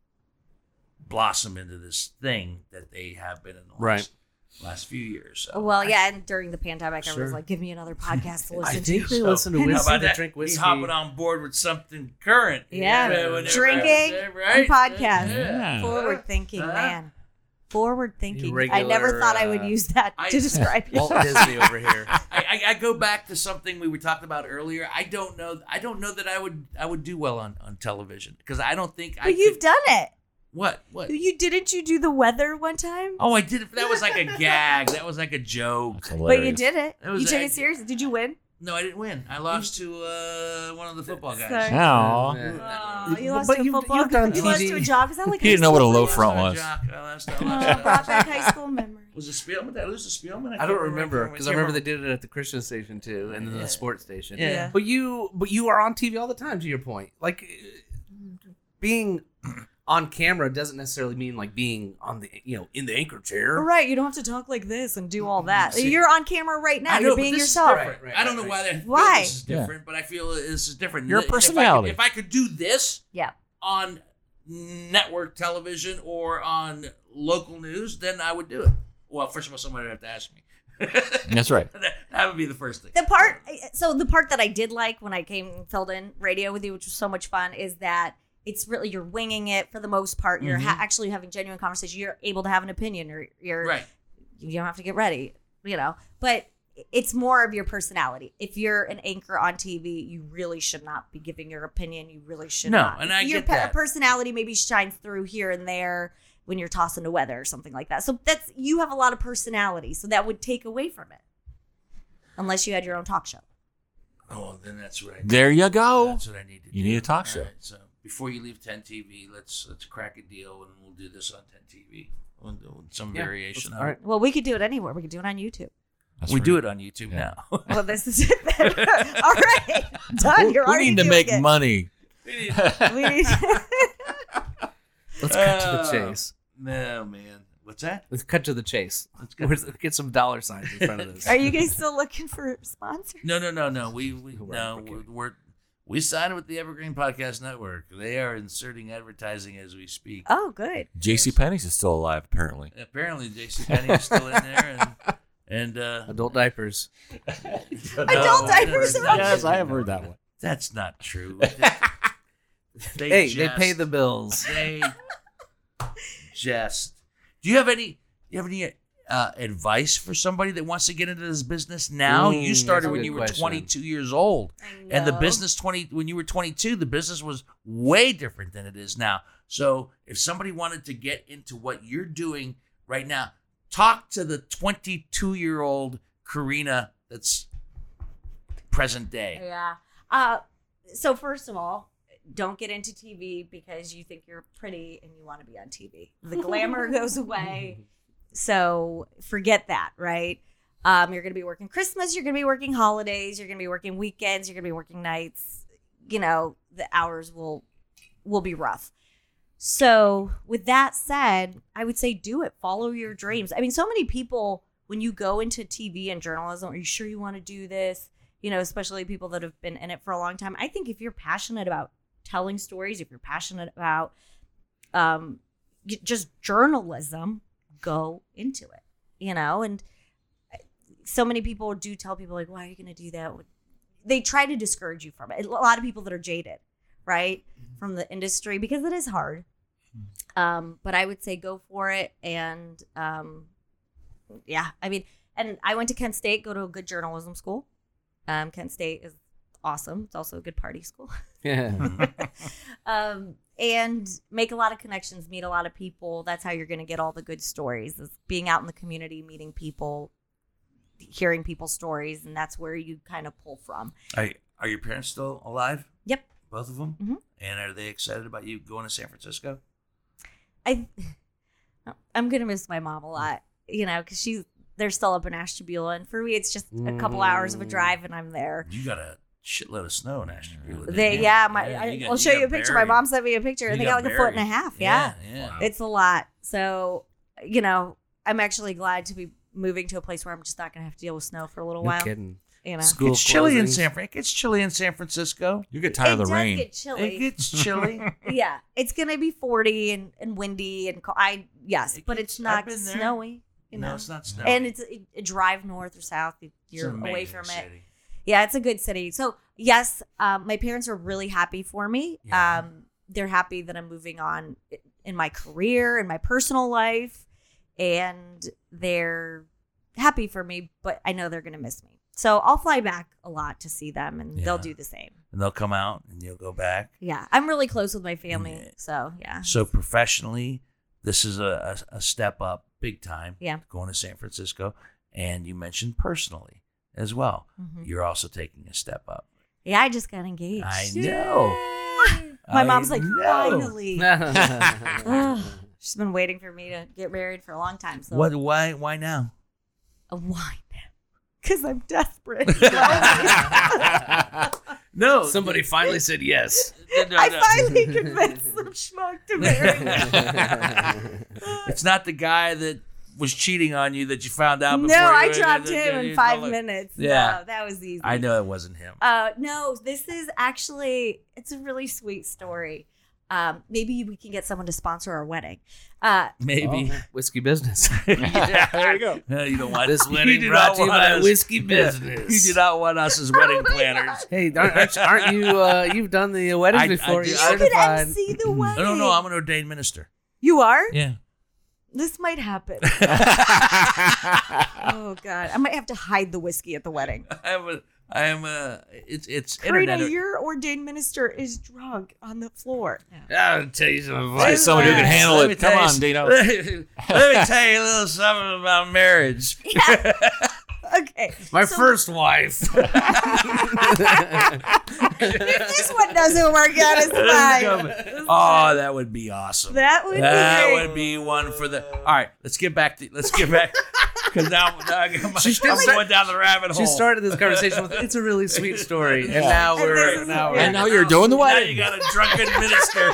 blossomed into this thing that they have been in the Right. last, last few years. So. Well, yeah, and during the pandemic, I Sure. was like, give me another podcast to listen I to. think they So, listen to how whiskey, about they that? drink He's whiskey. hopping on board with something current. Yeah. whenever- Drinking right? and podcast. Yeah. Forward thinking, Uh-huh. man. Forward thinking. I regular, never thought I would uh, use that I- to describe you. Walt Disney over here. I, I, I go back to something we were talking about earlier. I don't know. I don't know that I would. I would do well on, on television because I don't think. I But you've could- done it. what? What? You didn't you do the weather one time? Oh, I did it. That was like a gag. That was like a joke. That's But hilarious. you did it. It was You took a- it seriously. Did you win? No, I didn't win. I lost to uh, one of the football guys. Sorry. Aw. Oh, you lost But to a you've- football. you've done you lost T V. to a job. Is that like He didn't know what a low I lost front to was. Jock. I lost to- I Oh, lost to- brought back high school memories. Was it Spielman? Did I lose to Spielman? I can't don't remember because I remember they Can't did it at the Christian station too, and then Yeah. the sports station. Yeah. Yeah. But you, but you are on T V all the time. To your point, like uh, being on camera doesn't necessarily mean like being on the, you know, in the anchor chair. Right, you don't have to talk like this and do all that. See- You're on camera right now. I know, You're but being this is yourself. different. Right, right, I don't know right, why they feel Why? this is Yeah. different, but I feel this is different. Your If I could- personality. If I, could, do this Yeah. on network television or on local news, then I would do it. Well, first of all, somebody would have to ask me. That's right. That would be the first thing. The part, so the part that I did like when I came and filled in radio with you, which was so much fun, is that it's really, you're winging it for the most part. You're ha- actually having genuine conversation. You're able to have an opinion, or you're, Right. you don't have to get ready, you know, but it's more of your personality. If you're an anchor on T V, you really should not be giving your opinion. You really should No, not. and I your get that. personality maybe shines through here and there when you're tossing the weather or something like that. So that's, you have a lot of personality. So that would take away from it. Unless you had your own talk show. Oh, then that's what I need. There you go. That's what I need to do. You need a talk All show. right, so before you leave ten T V, let's let's crack a deal and we'll do this on ten T V. We'll do some Yeah, variation. let's- of all it. right. Well, we could do it anywhere. We could do it on YouTube. That's We right. do it on YouTube Yeah. now. Well, this is it then. All right. Done. You're We already need to doing make it. money. We need Let's cut to the Uh, chase. No, man. What's that? Let's cut to the chase. Let's go. Where's- Get some dollar signs in front of this. Are you guys still looking for sponsors? No, no, no, no. We, we We're- no, we're we're, kidding. we're we signed with the Evergreen Podcast Network. They are inserting advertising as we speak. Oh, good. JCPenney's is still alive, apparently. Apparently, JCPenney is still in there, and and uh, Adult diapers. Adult no, diapers no, are- Yes, I have heard that one. That's not true. They Hey, just, they pay the bills. They just. Do you have any? Do you have any uh, advice for somebody that wants to get into this business now? Mm, you started that's a when good you were question. twenty-two years old, I and the know. business twenty when you were twenty-two, the business was way different than it is now. So, if somebody wanted to get into what you're doing right now, talk to the twenty-two-year-old Karina that's present day. Yeah. Uh, so first of all, don't get into T V because you think you're pretty and you want to be on T V. The glamour goes away. So forget that, right? Um, you're going to be working Christmas. You're going to be working holidays. You're going to be working weekends. You're going to be working nights. You know, the hours will will be rough. So with that said, I would say do it. Follow your dreams. I mean, so many people, when you go into T V and journalism, are you sure you want to do this? You know, especially people that have been in it for a long time. I think if you're passionate about telling stories, if you're passionate about um, j- just journalism, go into it, you know? And so many people do tell people, like, why are you going to do that? They try to discourage you from it. A lot of people that are jaded, right, from the industry, because it is hard. Um, but I would say go for it. And um, yeah, I mean, and I went to Kent State, go to a good journalism school. Um, Kent State is awesome. It's also a good party school. Yeah. um, and make a lot of connections, meet a lot of people. That's how you're going to get all the good stories, is being out in the community, meeting people, hearing people's stories. And that's where you kind of pull from. Are, are your parents still alive? Yep. Both of them? Mhm. And are they excited about you going to San Francisco? I, I'm going to miss my mom a lot, you know, because she's, they're still up in Ashtabula. And for me, it's just a couple hours of a drive and I'm there. You got a shitload of snow in Ashtabula. They, didn't you? yeah, my, Yeah, I, you got- I'll show got you a picture. buried. My mom sent me a picture. You and they got got like a foot and a buried. half. Yeah. Yeah. yeah. It's a lot. So, you know, I'm actually glad to be moving to a place where I'm just not going to have to deal with snow for a little No while. kidding. You know, School It's chilly in closings. San Fran. It gets chilly in San Francisco. You get tired it of the does rain. get It chilly. gets chilly. Yeah, it's going to be forty and, and windy and co- I yes, It but gets- it's not I've been there. snowy. You know, No, it's not snowy. and it's a, a drive north or south. It's You're an away amazing from it. city. Yeah, it's a good city. So yes, um, my parents are really happy for me. Yeah. Um, they're happy that I'm moving on in my career, in my personal life, and they're happy for me. But I know they're going to miss me. So I'll fly back a lot to see them, and Yeah. they'll do the same. And they'll come out and you'll go back. Yeah, I'm really close with my family. Yeah. So yeah, So professionally, this is a, a, a step up big time. Yeah. Going to San Francisco. And you mentioned personally. as well. Mhm. You're also taking a step up. Yeah, I just got engaged. I know. My I mom's like, know. finally. Ugh, she's been waiting for me to get married for a long time. So What? Why? Why now? a wine. Because I'm desperate. No. Somebody finally said yes. I finally convinced some schmuck to marry me. It's not the guy that was cheating on you that you found out No, before. I you- dropped you- him you- in you- five like- minutes. Yeah. No, that was easy. I know it wasn't him. Uh, no, this is actually, it's a really sweet story. Um, maybe we can get someone to sponsor our wedding. Uh, Maybe. Oh, whiskey business. Yeah, there you go. No, you don't want This you wedding do brought not to you want by us- Whiskey Yeah, Business. You do not want us as wedding Oh my planners. Hey, aren't, aren't you? Uh, you've done the weddings I- I before. do- You're I you could certified. M C the wedding. No, no, no. I'm an ordained minister. You are? Yeah. This might happen. Oh, God. I might have to hide the whiskey at the wedding. I am a. I am a. It's it's Karina, internet. your ordained minister is drunk on the floor. I'll tell you some Like advice. someone who can handle Let me it. Come tell you on, s- Dino. Let me, let me tell you a little something about marriage. Okay. My so first wife. If this one doesn't work out, it's fine. Oh, that would be awesome. That would That be great. would be one for the. All right, let's get back to. Let's get back because now, now I got my, She I'm started- going down the rabbit hole. She started this conversation with, "It's a really sweet story," and Yeah. now And we're this is- now yeah. And now you're doing the Now wedding. you got a drunken minister.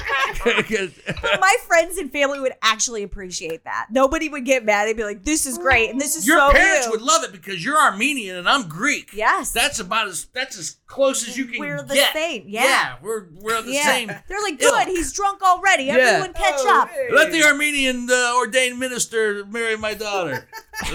My friends and family would actually appreciate that. Nobody would get mad. They'd be like, "This is great," and this is Your so parents you. would love it because you're Armenian and I'm Greek. Yes. That's about as that's as close as you can We're the get. same. Yeah. we're we're the Yeah. same. They're like, ilk. "Good, he's drunk already. Yeah. Everyone catch Oh, up." hey. Let the Armenian uh, ordained minister marry my daughter.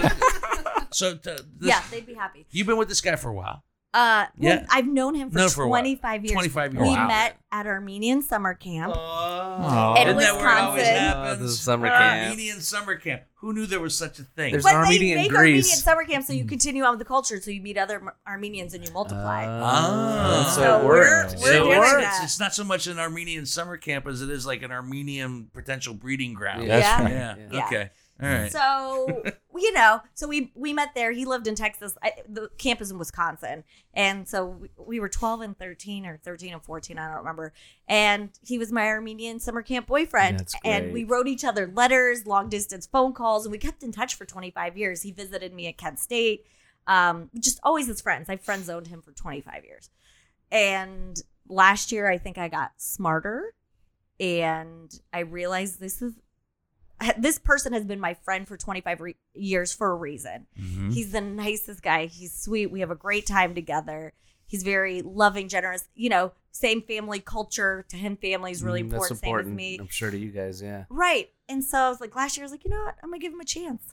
So, t- this, Yeah, they'd be happy. you've been with this guy for a while. Uh, well, Yeah. I've known him for, Known for a while. twenty-five years. twenty-five years. We Wow. met at Armenian summer camp. Oh. In Isn't that where it always Wisconsin. happens? Uh, the summer Uh, camp. Armenian summer camp. Who knew there was such a thing? There's But an they Armenian make Greece. Armenian summer camp so you continue on with the culture, so you meet other Ar- Armenians and you multiply. Ah. so, So it we're- works. we're So doing it works. that. It's not so much an Armenian summer camp as it is like an Armenian potential breeding ground. That's Yeah. right. Yeah. Yeah. Okay. All right. So you know, so we we met there. He lived in Texas. I, the camp is in Wisconsin, and so we, we were twelve and thirteen, or thirteen and fourteen. I don't remember. And he was my Armenian summer camp boyfriend, That's and great. we wrote each other letters, long distance phone calls, and we kept in touch for twenty-five years. He visited me at Kent State. Um, just always as friends. I friend zoned him for twenty-five years, and last year I think I got smarter, and I realized this is. This person has been my friend for twenty-five re- years for a reason. Mhm. He's the nicest guy. He's sweet. We have a great time together. He's very loving, generous. You know, same family culture. To him, family is really Mm, important. That's Same important. as me. I'm sure to you guys, yeah. Right. And so I was like, last year, I was like, you know what? I'm going to give him a chance.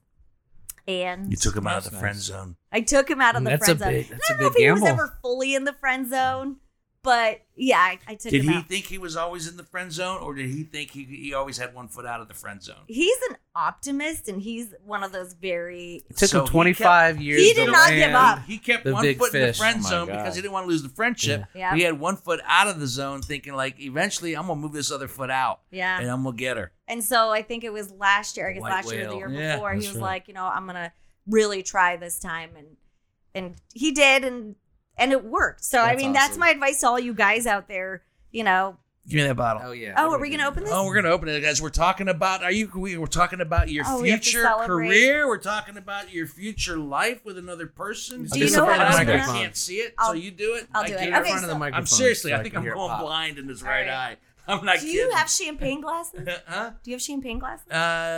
And You took him out of That's the nice. friend zone. I took him out of the That's friend a zone. big- that's I a don't know big if he was gamble. ever fully in the friend zone, but yeah, I, I took Did him he out. think he was always in the friend zone, or did he think he, he always had one foot out of the friend zone? He's an optimist, and he's one of those very. It took So him he twenty-five years. He to did not give land. up. He kept The one big foot in the fish. friend Oh my zone God. because he didn't want to lose the friendship. Yeah. He had one foot out of the zone, thinking like, eventually I'm gonna move this other foot out, Yeah. and I'm gonna get her. And so I think it was last year, I guess White last year or the whale. year Yeah, before, he that's was right. like, you know, I'm gonna really try this time, and and he did, and and it worked. So I That's mean, that's awesome. my advice to all you guys out there. You know, Give me that bottle. Oh yeah. Oh, What are we do gonna open this? Oh, we're gonna open it, guys. We're talking about. Are you? We, we're talking about your Oh, we have to future celebrate. career. We're talking about your future life with another person. Do you know how to I open that? can't see it, I'll- so you do it. I'll I do it. can't. in Okay, front of the so- microphone? I'm seriously. so I think can I'm hear it going pop. blind in this All right, right. eye. I'm not do kidding. you have champagne glasses? huh? Do you have champagne glasses?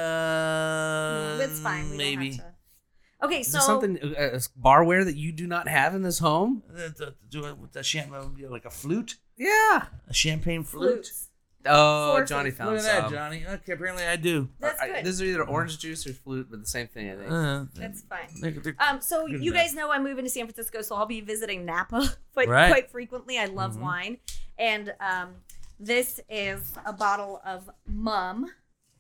Uh, It's fine. We maybe. Don't have to. Okay, Is so there something uh, uh, barware that you do not have in this home? Uh, to- to Do it with the champagne, like a flute, Yeah. a champagne flute. flutes. Oh, Four Johnny flutes. found Look at that, some. Johnny. Okay, apparently I do. That's I- good. This is either orange juice or flute, but the same thing, I think. Uh, That's fine. they're- they're- Um, so Good you enough. guys know I'm moving to San Francisco, so I'll be visiting Napa quite, Right. quite frequently. I love Mhm. wine, and um, this is a bottle of Mum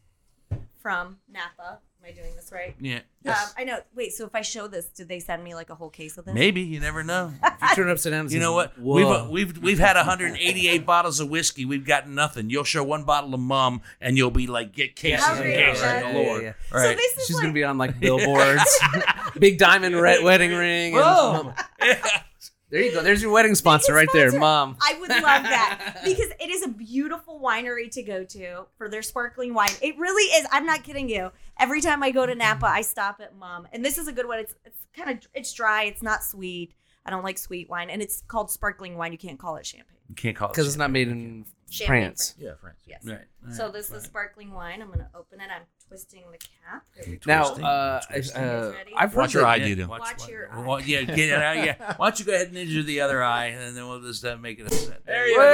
from Napa. Am I doing this right? yeah. Um, I know. Wait, so if I show this, did they send me like a whole case of this? Maybe you never know. If you turn it upside down, it You know says, what? Whoa. We've we've we've had one hundred eighty-eight bottles of whiskey. We've got nothing. You'll show one bottle of Mum, and you'll be like, get cases How and great cases is that? galore. Yeah, yeah, So Right. this is She's like, gonna be on like billboards. Big diamond red wedding ring. and- Boom. There you go. There's your wedding sponsor right there, sponsor. Mom. I would love that because it is a beautiful winery to go to for their sparkling wine. It really is. I'm not kidding you. Every time I go to Napa, I stop at Mom, and this is a good one. It's it's kind of it's dry. It's not sweet. I don't like sweet wine, and it's called sparkling wine. You can't call it champagne. You can't call it Because it's not made in Champagne France. Yeah, France. Yes. Right. So right, this is right. sparkling wine. I'm gonna open it. I'm twisting the cap. Now, Twisting, uh, twisting. uh, ready? I've heard Watch your that- eye, Yeah, Dita. watch, Watch watch- your well, eye. yeah, get it out. Yeah. Why don't you go ahead and injure the other eye, and then we'll just uh, make it a set. There you go.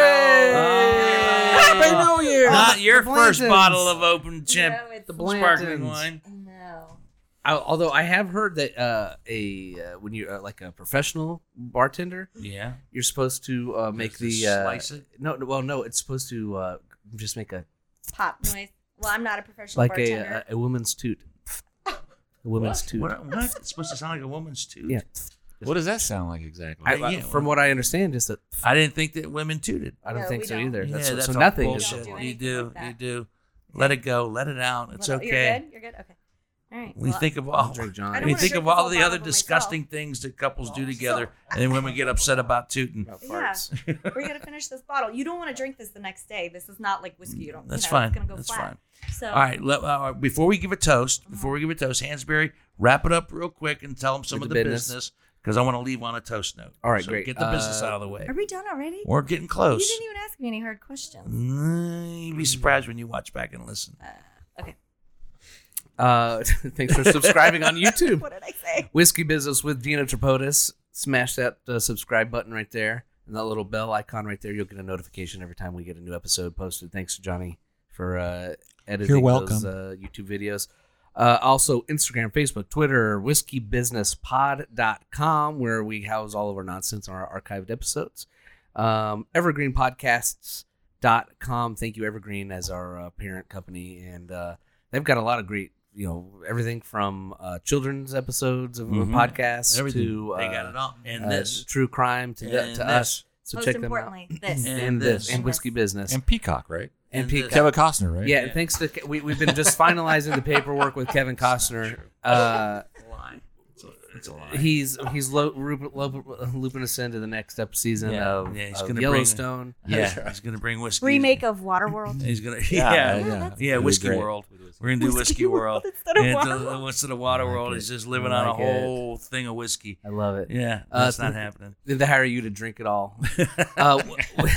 Happy Oh. New Year! Not your The first Blantons. bottle of open champ No, it's The sparkling Blantons. wine. No. I, although I have heard that uh, a uh, when you're uh, like a professional bartender, Yeah. you're supposed to uh, make Just the uh, slice it? no, no, well, no, it's supposed to uh, just make a Pop noise. Well, I'm not a professional like bartender. a, a a woman's toot. A woman's toot. What? What? It's supposed to sound like a woman's tooth. Yeah. What does that sound like exactly? I, Yeah, from well- what I understand, just that I didn't think that women tooted. I don't No, think we so don't. either. Yeah, That's, that's so all nothing. bullshit. Is do You anything do. like that. You do. Let it go. Let it out. It's Well, okay. You're good. You're good. Okay. All right. We well, think of I'll all. drink John. I don't We wanna think drink of this all whole the bottle other by myself. disgusting things that couples do together, and then women get upset about tooting. About Yeah. farts. We're gonna finish this bottle. You don't want to drink this the next day. This is not like whiskey. You don't. That's you know, fine. It's gonna go That's flat. fine. So. All right. Let, uh, before we give a toast, before we give a toast, Hansberry, wrap it up real quick and tell them some With of the the business. business because I want to leave on a toast note. All right, So great. Get the business Uh, out of the way. Are we done already? We're getting You close. didn't even ask me any hard questions. Mm, You'd be surprised when you watch back and listen. Okay. Uh, thanks for subscribing on YouTube. What did I say? Whiskey Business with Dina Tripodis. Smash that uh, subscribe button right there and that little bell icon right there. You'll get a notification every time we get a new episode posted. Thanks to Johnny for uh, editing You're welcome. those uh, YouTube videos. Uh, also, Instagram, Facebook, Twitter, whiskey business pod dot com, where we house all of our nonsense on our archived episodes. Um, evergreen podcasts dot com. Thank you, Evergreen, as our uh, parent company. And uh, they've got a lot of great, you know, everything from uh, children's episodes of Mhm. podcasts Everything. to uh, They got it all. And uh, this. true crime to, And to this. us. So Most check them out. importantly, this. And And this. this. And Whiskey Business. And Peacock, right? And And Peacock. this. Kevin Costner, right? Yeah, and thanks to we we've been just finalizing the paperwork with Kevin Costner. Uh, It's a lie. It's a, it's a lie. he's he's lo- loop, loop, looping us into the next up season Yeah. of, Yeah, he's of gonna Yellowstone. Yeah, he's gonna bring whiskey. Remake of Waterworld. He's gonna Yeah, yeah yeah. yeah, It'll be Whiskey great. World. We're gonna do Whiskey, World. instead of And Waterworld. the- instead of Water World, like he's it. just living I on a like it. whole thing of whiskey. I love it. Yeah, Uh, that's not th- happening. Then to hire you to drink it all. uh, w-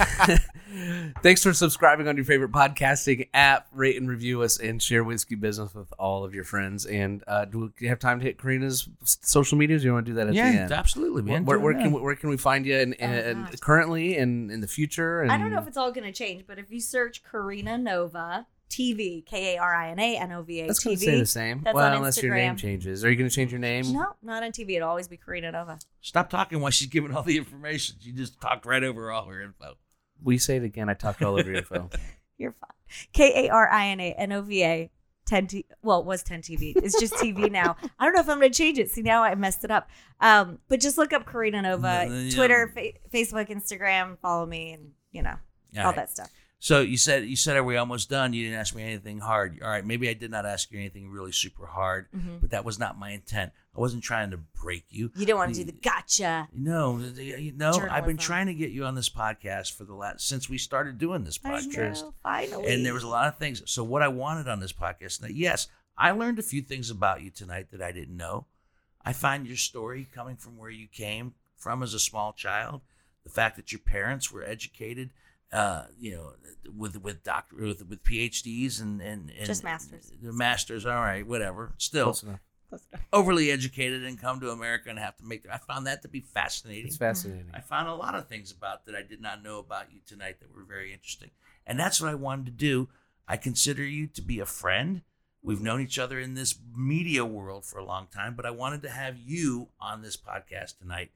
w- thanks for subscribing on your favorite podcasting app. Rate and review us and share Whiskey Business with all of your friends. And uh, do you have time to hit Karina's s- social medias? Or you want to do that at Yeah, the end? absolutely, man. Where, Do it where now. can where can we find you and, and, gosh. currently and in the future? And I don't know if it's all going to change, but if you search Karina Nova T V, K A R I N A N O V A that's T going to V. stay the same. That's well, on unless your name Instagram. changes. Are you going to change your name? No, not on T V. It'll always be Karina Nova. Stop talking while she's giving all the information. She just talked right over all her info. We say it again. I talked all over your phone. You're fine. K A R I N A N O V A ten T. Well, it was ten T V. It's just T V now. I don't know if I'm going to change it. See, now I messed it up. Um, but just look up Karina Nova, No, no, yeah. Twitter, fa- Facebook, Instagram. Follow me, and you know All all right. that stuff. So you said you said are we almost done? You didn't ask me anything hard. All right, maybe I did not ask you anything really super hard, Mhm. but that was not my intent. I wasn't trying to break you. You don't want to do the gotcha. No, the- no. I've been Journalism. trying to get you on this podcast for the last since we started doing this I podcast. know, finally. And there was a lot of things. So what I wanted on this podcast, that yes, I learned a few things about you tonight that I didn't know. I find your story coming from where you came from as a small child, the fact that your parents were educated, uh, you know, with with doctor with with PhDs and and, and Just masters. The masters, all right, whatever. Still Close enough. overly educated and come to America and have to make. I found that to be fascinating. It's fascinating. I found a lot of things about that I did not know about you tonight that were very interesting. And that's what I wanted to do. I consider you to be a friend. We've known each other in this media world for a long time, but I wanted to have you on this podcast tonight.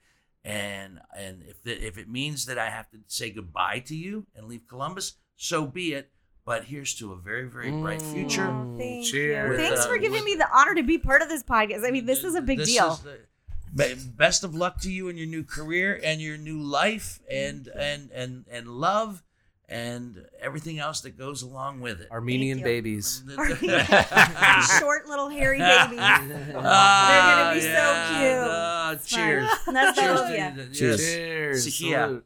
And and if it, if it means that I have to say goodbye to you and leave Columbus, so be it. But here's to a very, very bright future. Oh, thank Cheers. you. Thanks With, uh, for giving with- me the honor to be part of this podcast. I mean, this is a big This deal. is the- be- best of luck to you in your new career and your new life and and and and love and everything else that goes along with it. Armenian you. babies. Short little hairy babies. Ah, They're gonna be so yeah, cute. uh, It's cheers. fine. That's Cheers all, to yeah. you. Cheers. Cheers. Sikia. Salute.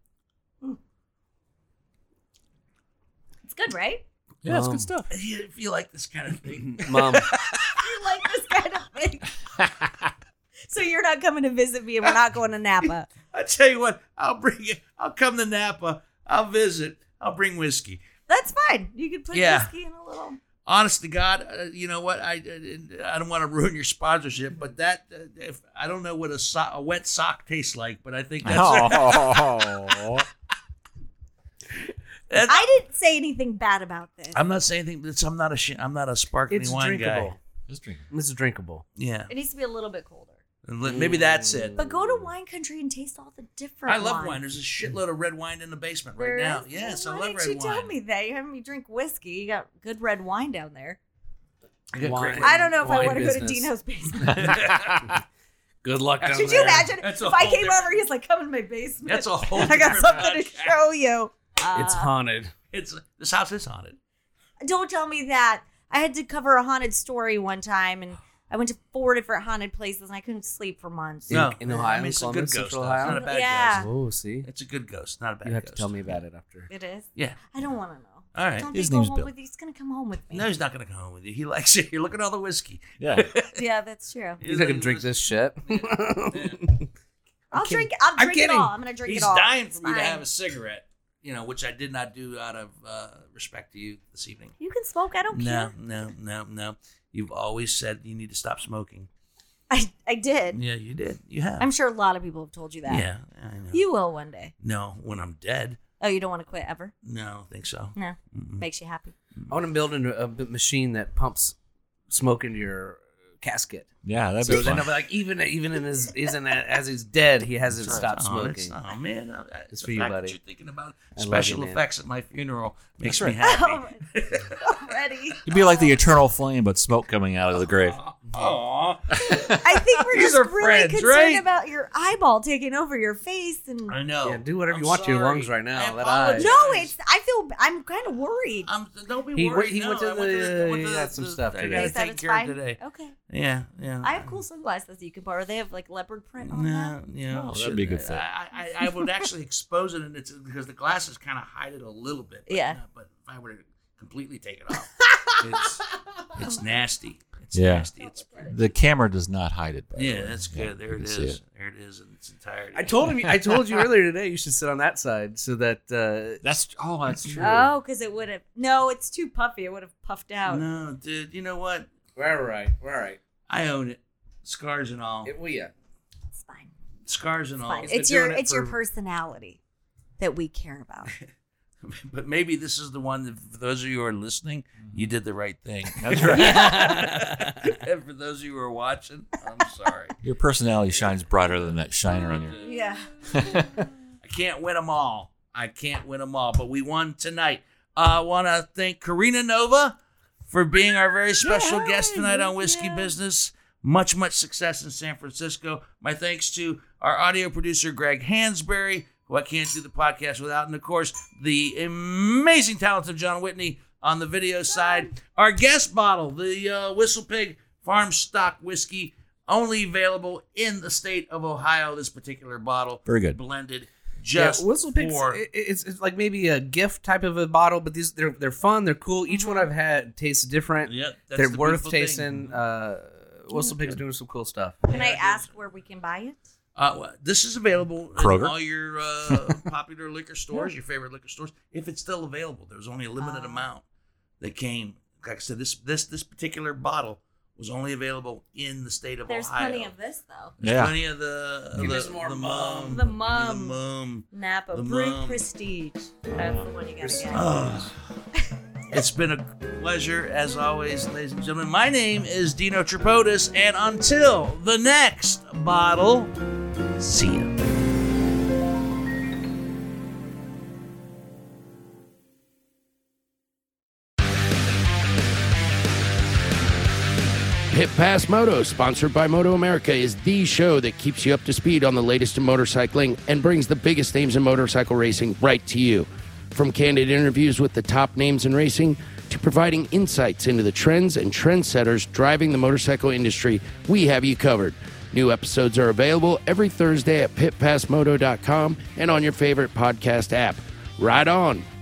It's good, right? Yeah, it's Um, good stuff. If you like this kind of thing. Mom, You like this kind of thing. So you're not coming to visit me, and we're not going to Napa. I tell you what, I'll bring you. I'll come to Napa. I'll visit. I'll bring whiskey. That's fine. You can put Yeah. whiskey in a little. Honest to God, uh, you know what? I I don't want to ruin your sponsorship, but that uh, if I don't know what a, so- a wet sock tastes like, but I think that's. Oh. that's I didn't say anything bad about this. I'm not saying anything. But I'm not a. sh- I'm not a sparkling it's wine drinkable. guy. Just drink. It's drinkable. Yeah, It needs to be a little bit colder. and li- maybe that's it. But go to wine country and taste all the different I love wines. wine. There's a shitload of red wine in the basement right There now. is? Yes, Well, I why love didn't red you wine. tell me that? You're having me drink whiskey. You got good red wine down there. I got Wine. great- I don't know if I Wine want to go to business. Dino's basement. Good luck down Could there. you imagine That's a if I whole came different- over? He's like, "Come in my basement. That's a whole. I got different something to podcast. show you." It's Uh, haunted. It's this house is haunted. Don't tell me that. I had to cover a haunted story one time, and I went to four different haunted places, and I couldn't sleep for months. In- No, in Ohio, I mean, it's a Columbus, good ghost. Central though. It's Ohio? not a bad Yeah. ghost. Oh, see? It's a good ghost, not a bad You have ghost. to tell me about it after. It is. Yeah. I don't want to know. All right. Don't His think go name's home Bill. with you. He's gonna come home with me. No, he's not going to come home with you. He likes it. Here, look at all the whiskey. Yeah. Yeah, that's true. You're not going to drink this shit. I'll kidding. drink. I'll I'm drink it kidding. all. I'm gonna drink He's it all. dying It's for me to fine. have a cigarette, you know, which I did not do out of uh, respect to you this evening. You can smoke. I don't No, care. no, no, no. You've always said you need to stop smoking. I I did. Yeah, you did. You have. I'm sure a lot of people have told you that. Yeah, I know. You will one day. No, when I'm dead. Oh, you don't want to quit ever? No, I don't think so. No. Mm-mm. Makes you happy. I want to build a, a machine that pumps smoke into your casket. Yeah, that'd So be then fun. I'll be like, even even in his isn't as he's dead, he hasn't stopped Oh, smoking. it's- Oh man, uh, It's the for you, fact buddy. That you're thinking about I love special you, man. effects at my funeral makes That's me right. happy. Already. You'd be like the eternal flame, but smoke coming out of the grave. Aw. I think we're These just are really friends, concerned right? about your eyeball taking over your face and I know. Yeah, do whatever I'm you want to your sorry. lungs right now. I That eye. apologize. No, it's. I feel. I'm kind of worried. I'm, don't be He worried. went- he no, went to I went to the- the, I went he to got the- some the- stuff I today. gotta They said take it's care of fine. today. Okay. Yeah, yeah. I have cool sunglasses that you can borrow. They have like leopard print on them. No, yeah, Oh, that'd should- be a good fit. I, I, I would actually expose it, and it's because the glasses kind of hide it a little bit. But, Yeah. no, but if I were to completely take it off, it's it's nasty. It's Yeah. nasty. It's The camera does not hide it. By the yeah, way. that's Yeah, good. There you it can see is. There it is in its entirety. I told him. I told you earlier today you should sit on that side so that. Uh, That's oh, that's true. Oh, because it would have. No, it's too puffy. It would have puffed out. No, dude. You know what? we're all right. We're all right. I own it. Scars and all. It, well, yeah. It's fine. Scars and It's all. fine. He's been It's your. doing it It's your for- personality that we care about. But maybe this is the one that for those of you who are listening, you did the right thing. That's right. And for those of you who are watching, I'm sorry. Your personality shines brighter than that shiner on your. Yeah. I can't win them all. I can't win them all, but we won tonight. I want to thank Karina Nova for being our very special Yeah, guest tonight on Whiskey yeah. Business. Much, much success in San Francisco. My thanks to our audio producer, Greg Hansberry, who I can't do the podcast without. And, of course, the amazing talent of John Whitney on the video side. Our guest bottle, the uh, Whistle Pig Farm Stock Whiskey, only available in the state of Ohio, this particular bottle. Very good. Blended just yeah, Whistle Pigs. for... it- It's, it's like maybe a gift type of a bottle, but these they're they're fun. They're cool. Each one I've had tastes different. Yeah, that's they're the worth beautiful thing. tasting. Uh, Whistle Pigs doing some cool stuff. Can I ask where we can buy it? Uh, well, this is available in Kroger? all your uh, popular liquor stores, your favorite liquor stores, if it's still available. There's only a limited Ah. amount that came. Like I said, this this this particular bottle was only available in the state of There's Ohio. plenty of this though. There's Yeah. plenty of the of Give the, us more the mum. mum. The Give me mum. The mum. Napa The Brew mum. Prestige. That's the one you gotta get. Oh. It's been a pleasure, as always, ladies and gentlemen. My name is Dino Tripodis, and until the next bottle, see ya. Hit Pass Moto, sponsored by Moto America, is the show that keeps you up to speed on the latest in motorcycling and brings the biggest names in motorcycle racing right to you. From candid interviews with the top names in racing to providing insights into the trends and trendsetters driving the motorcycle industry, we have you covered. New episodes are available every Thursday at pit pass moto dot com and on your favorite podcast app. Ride on!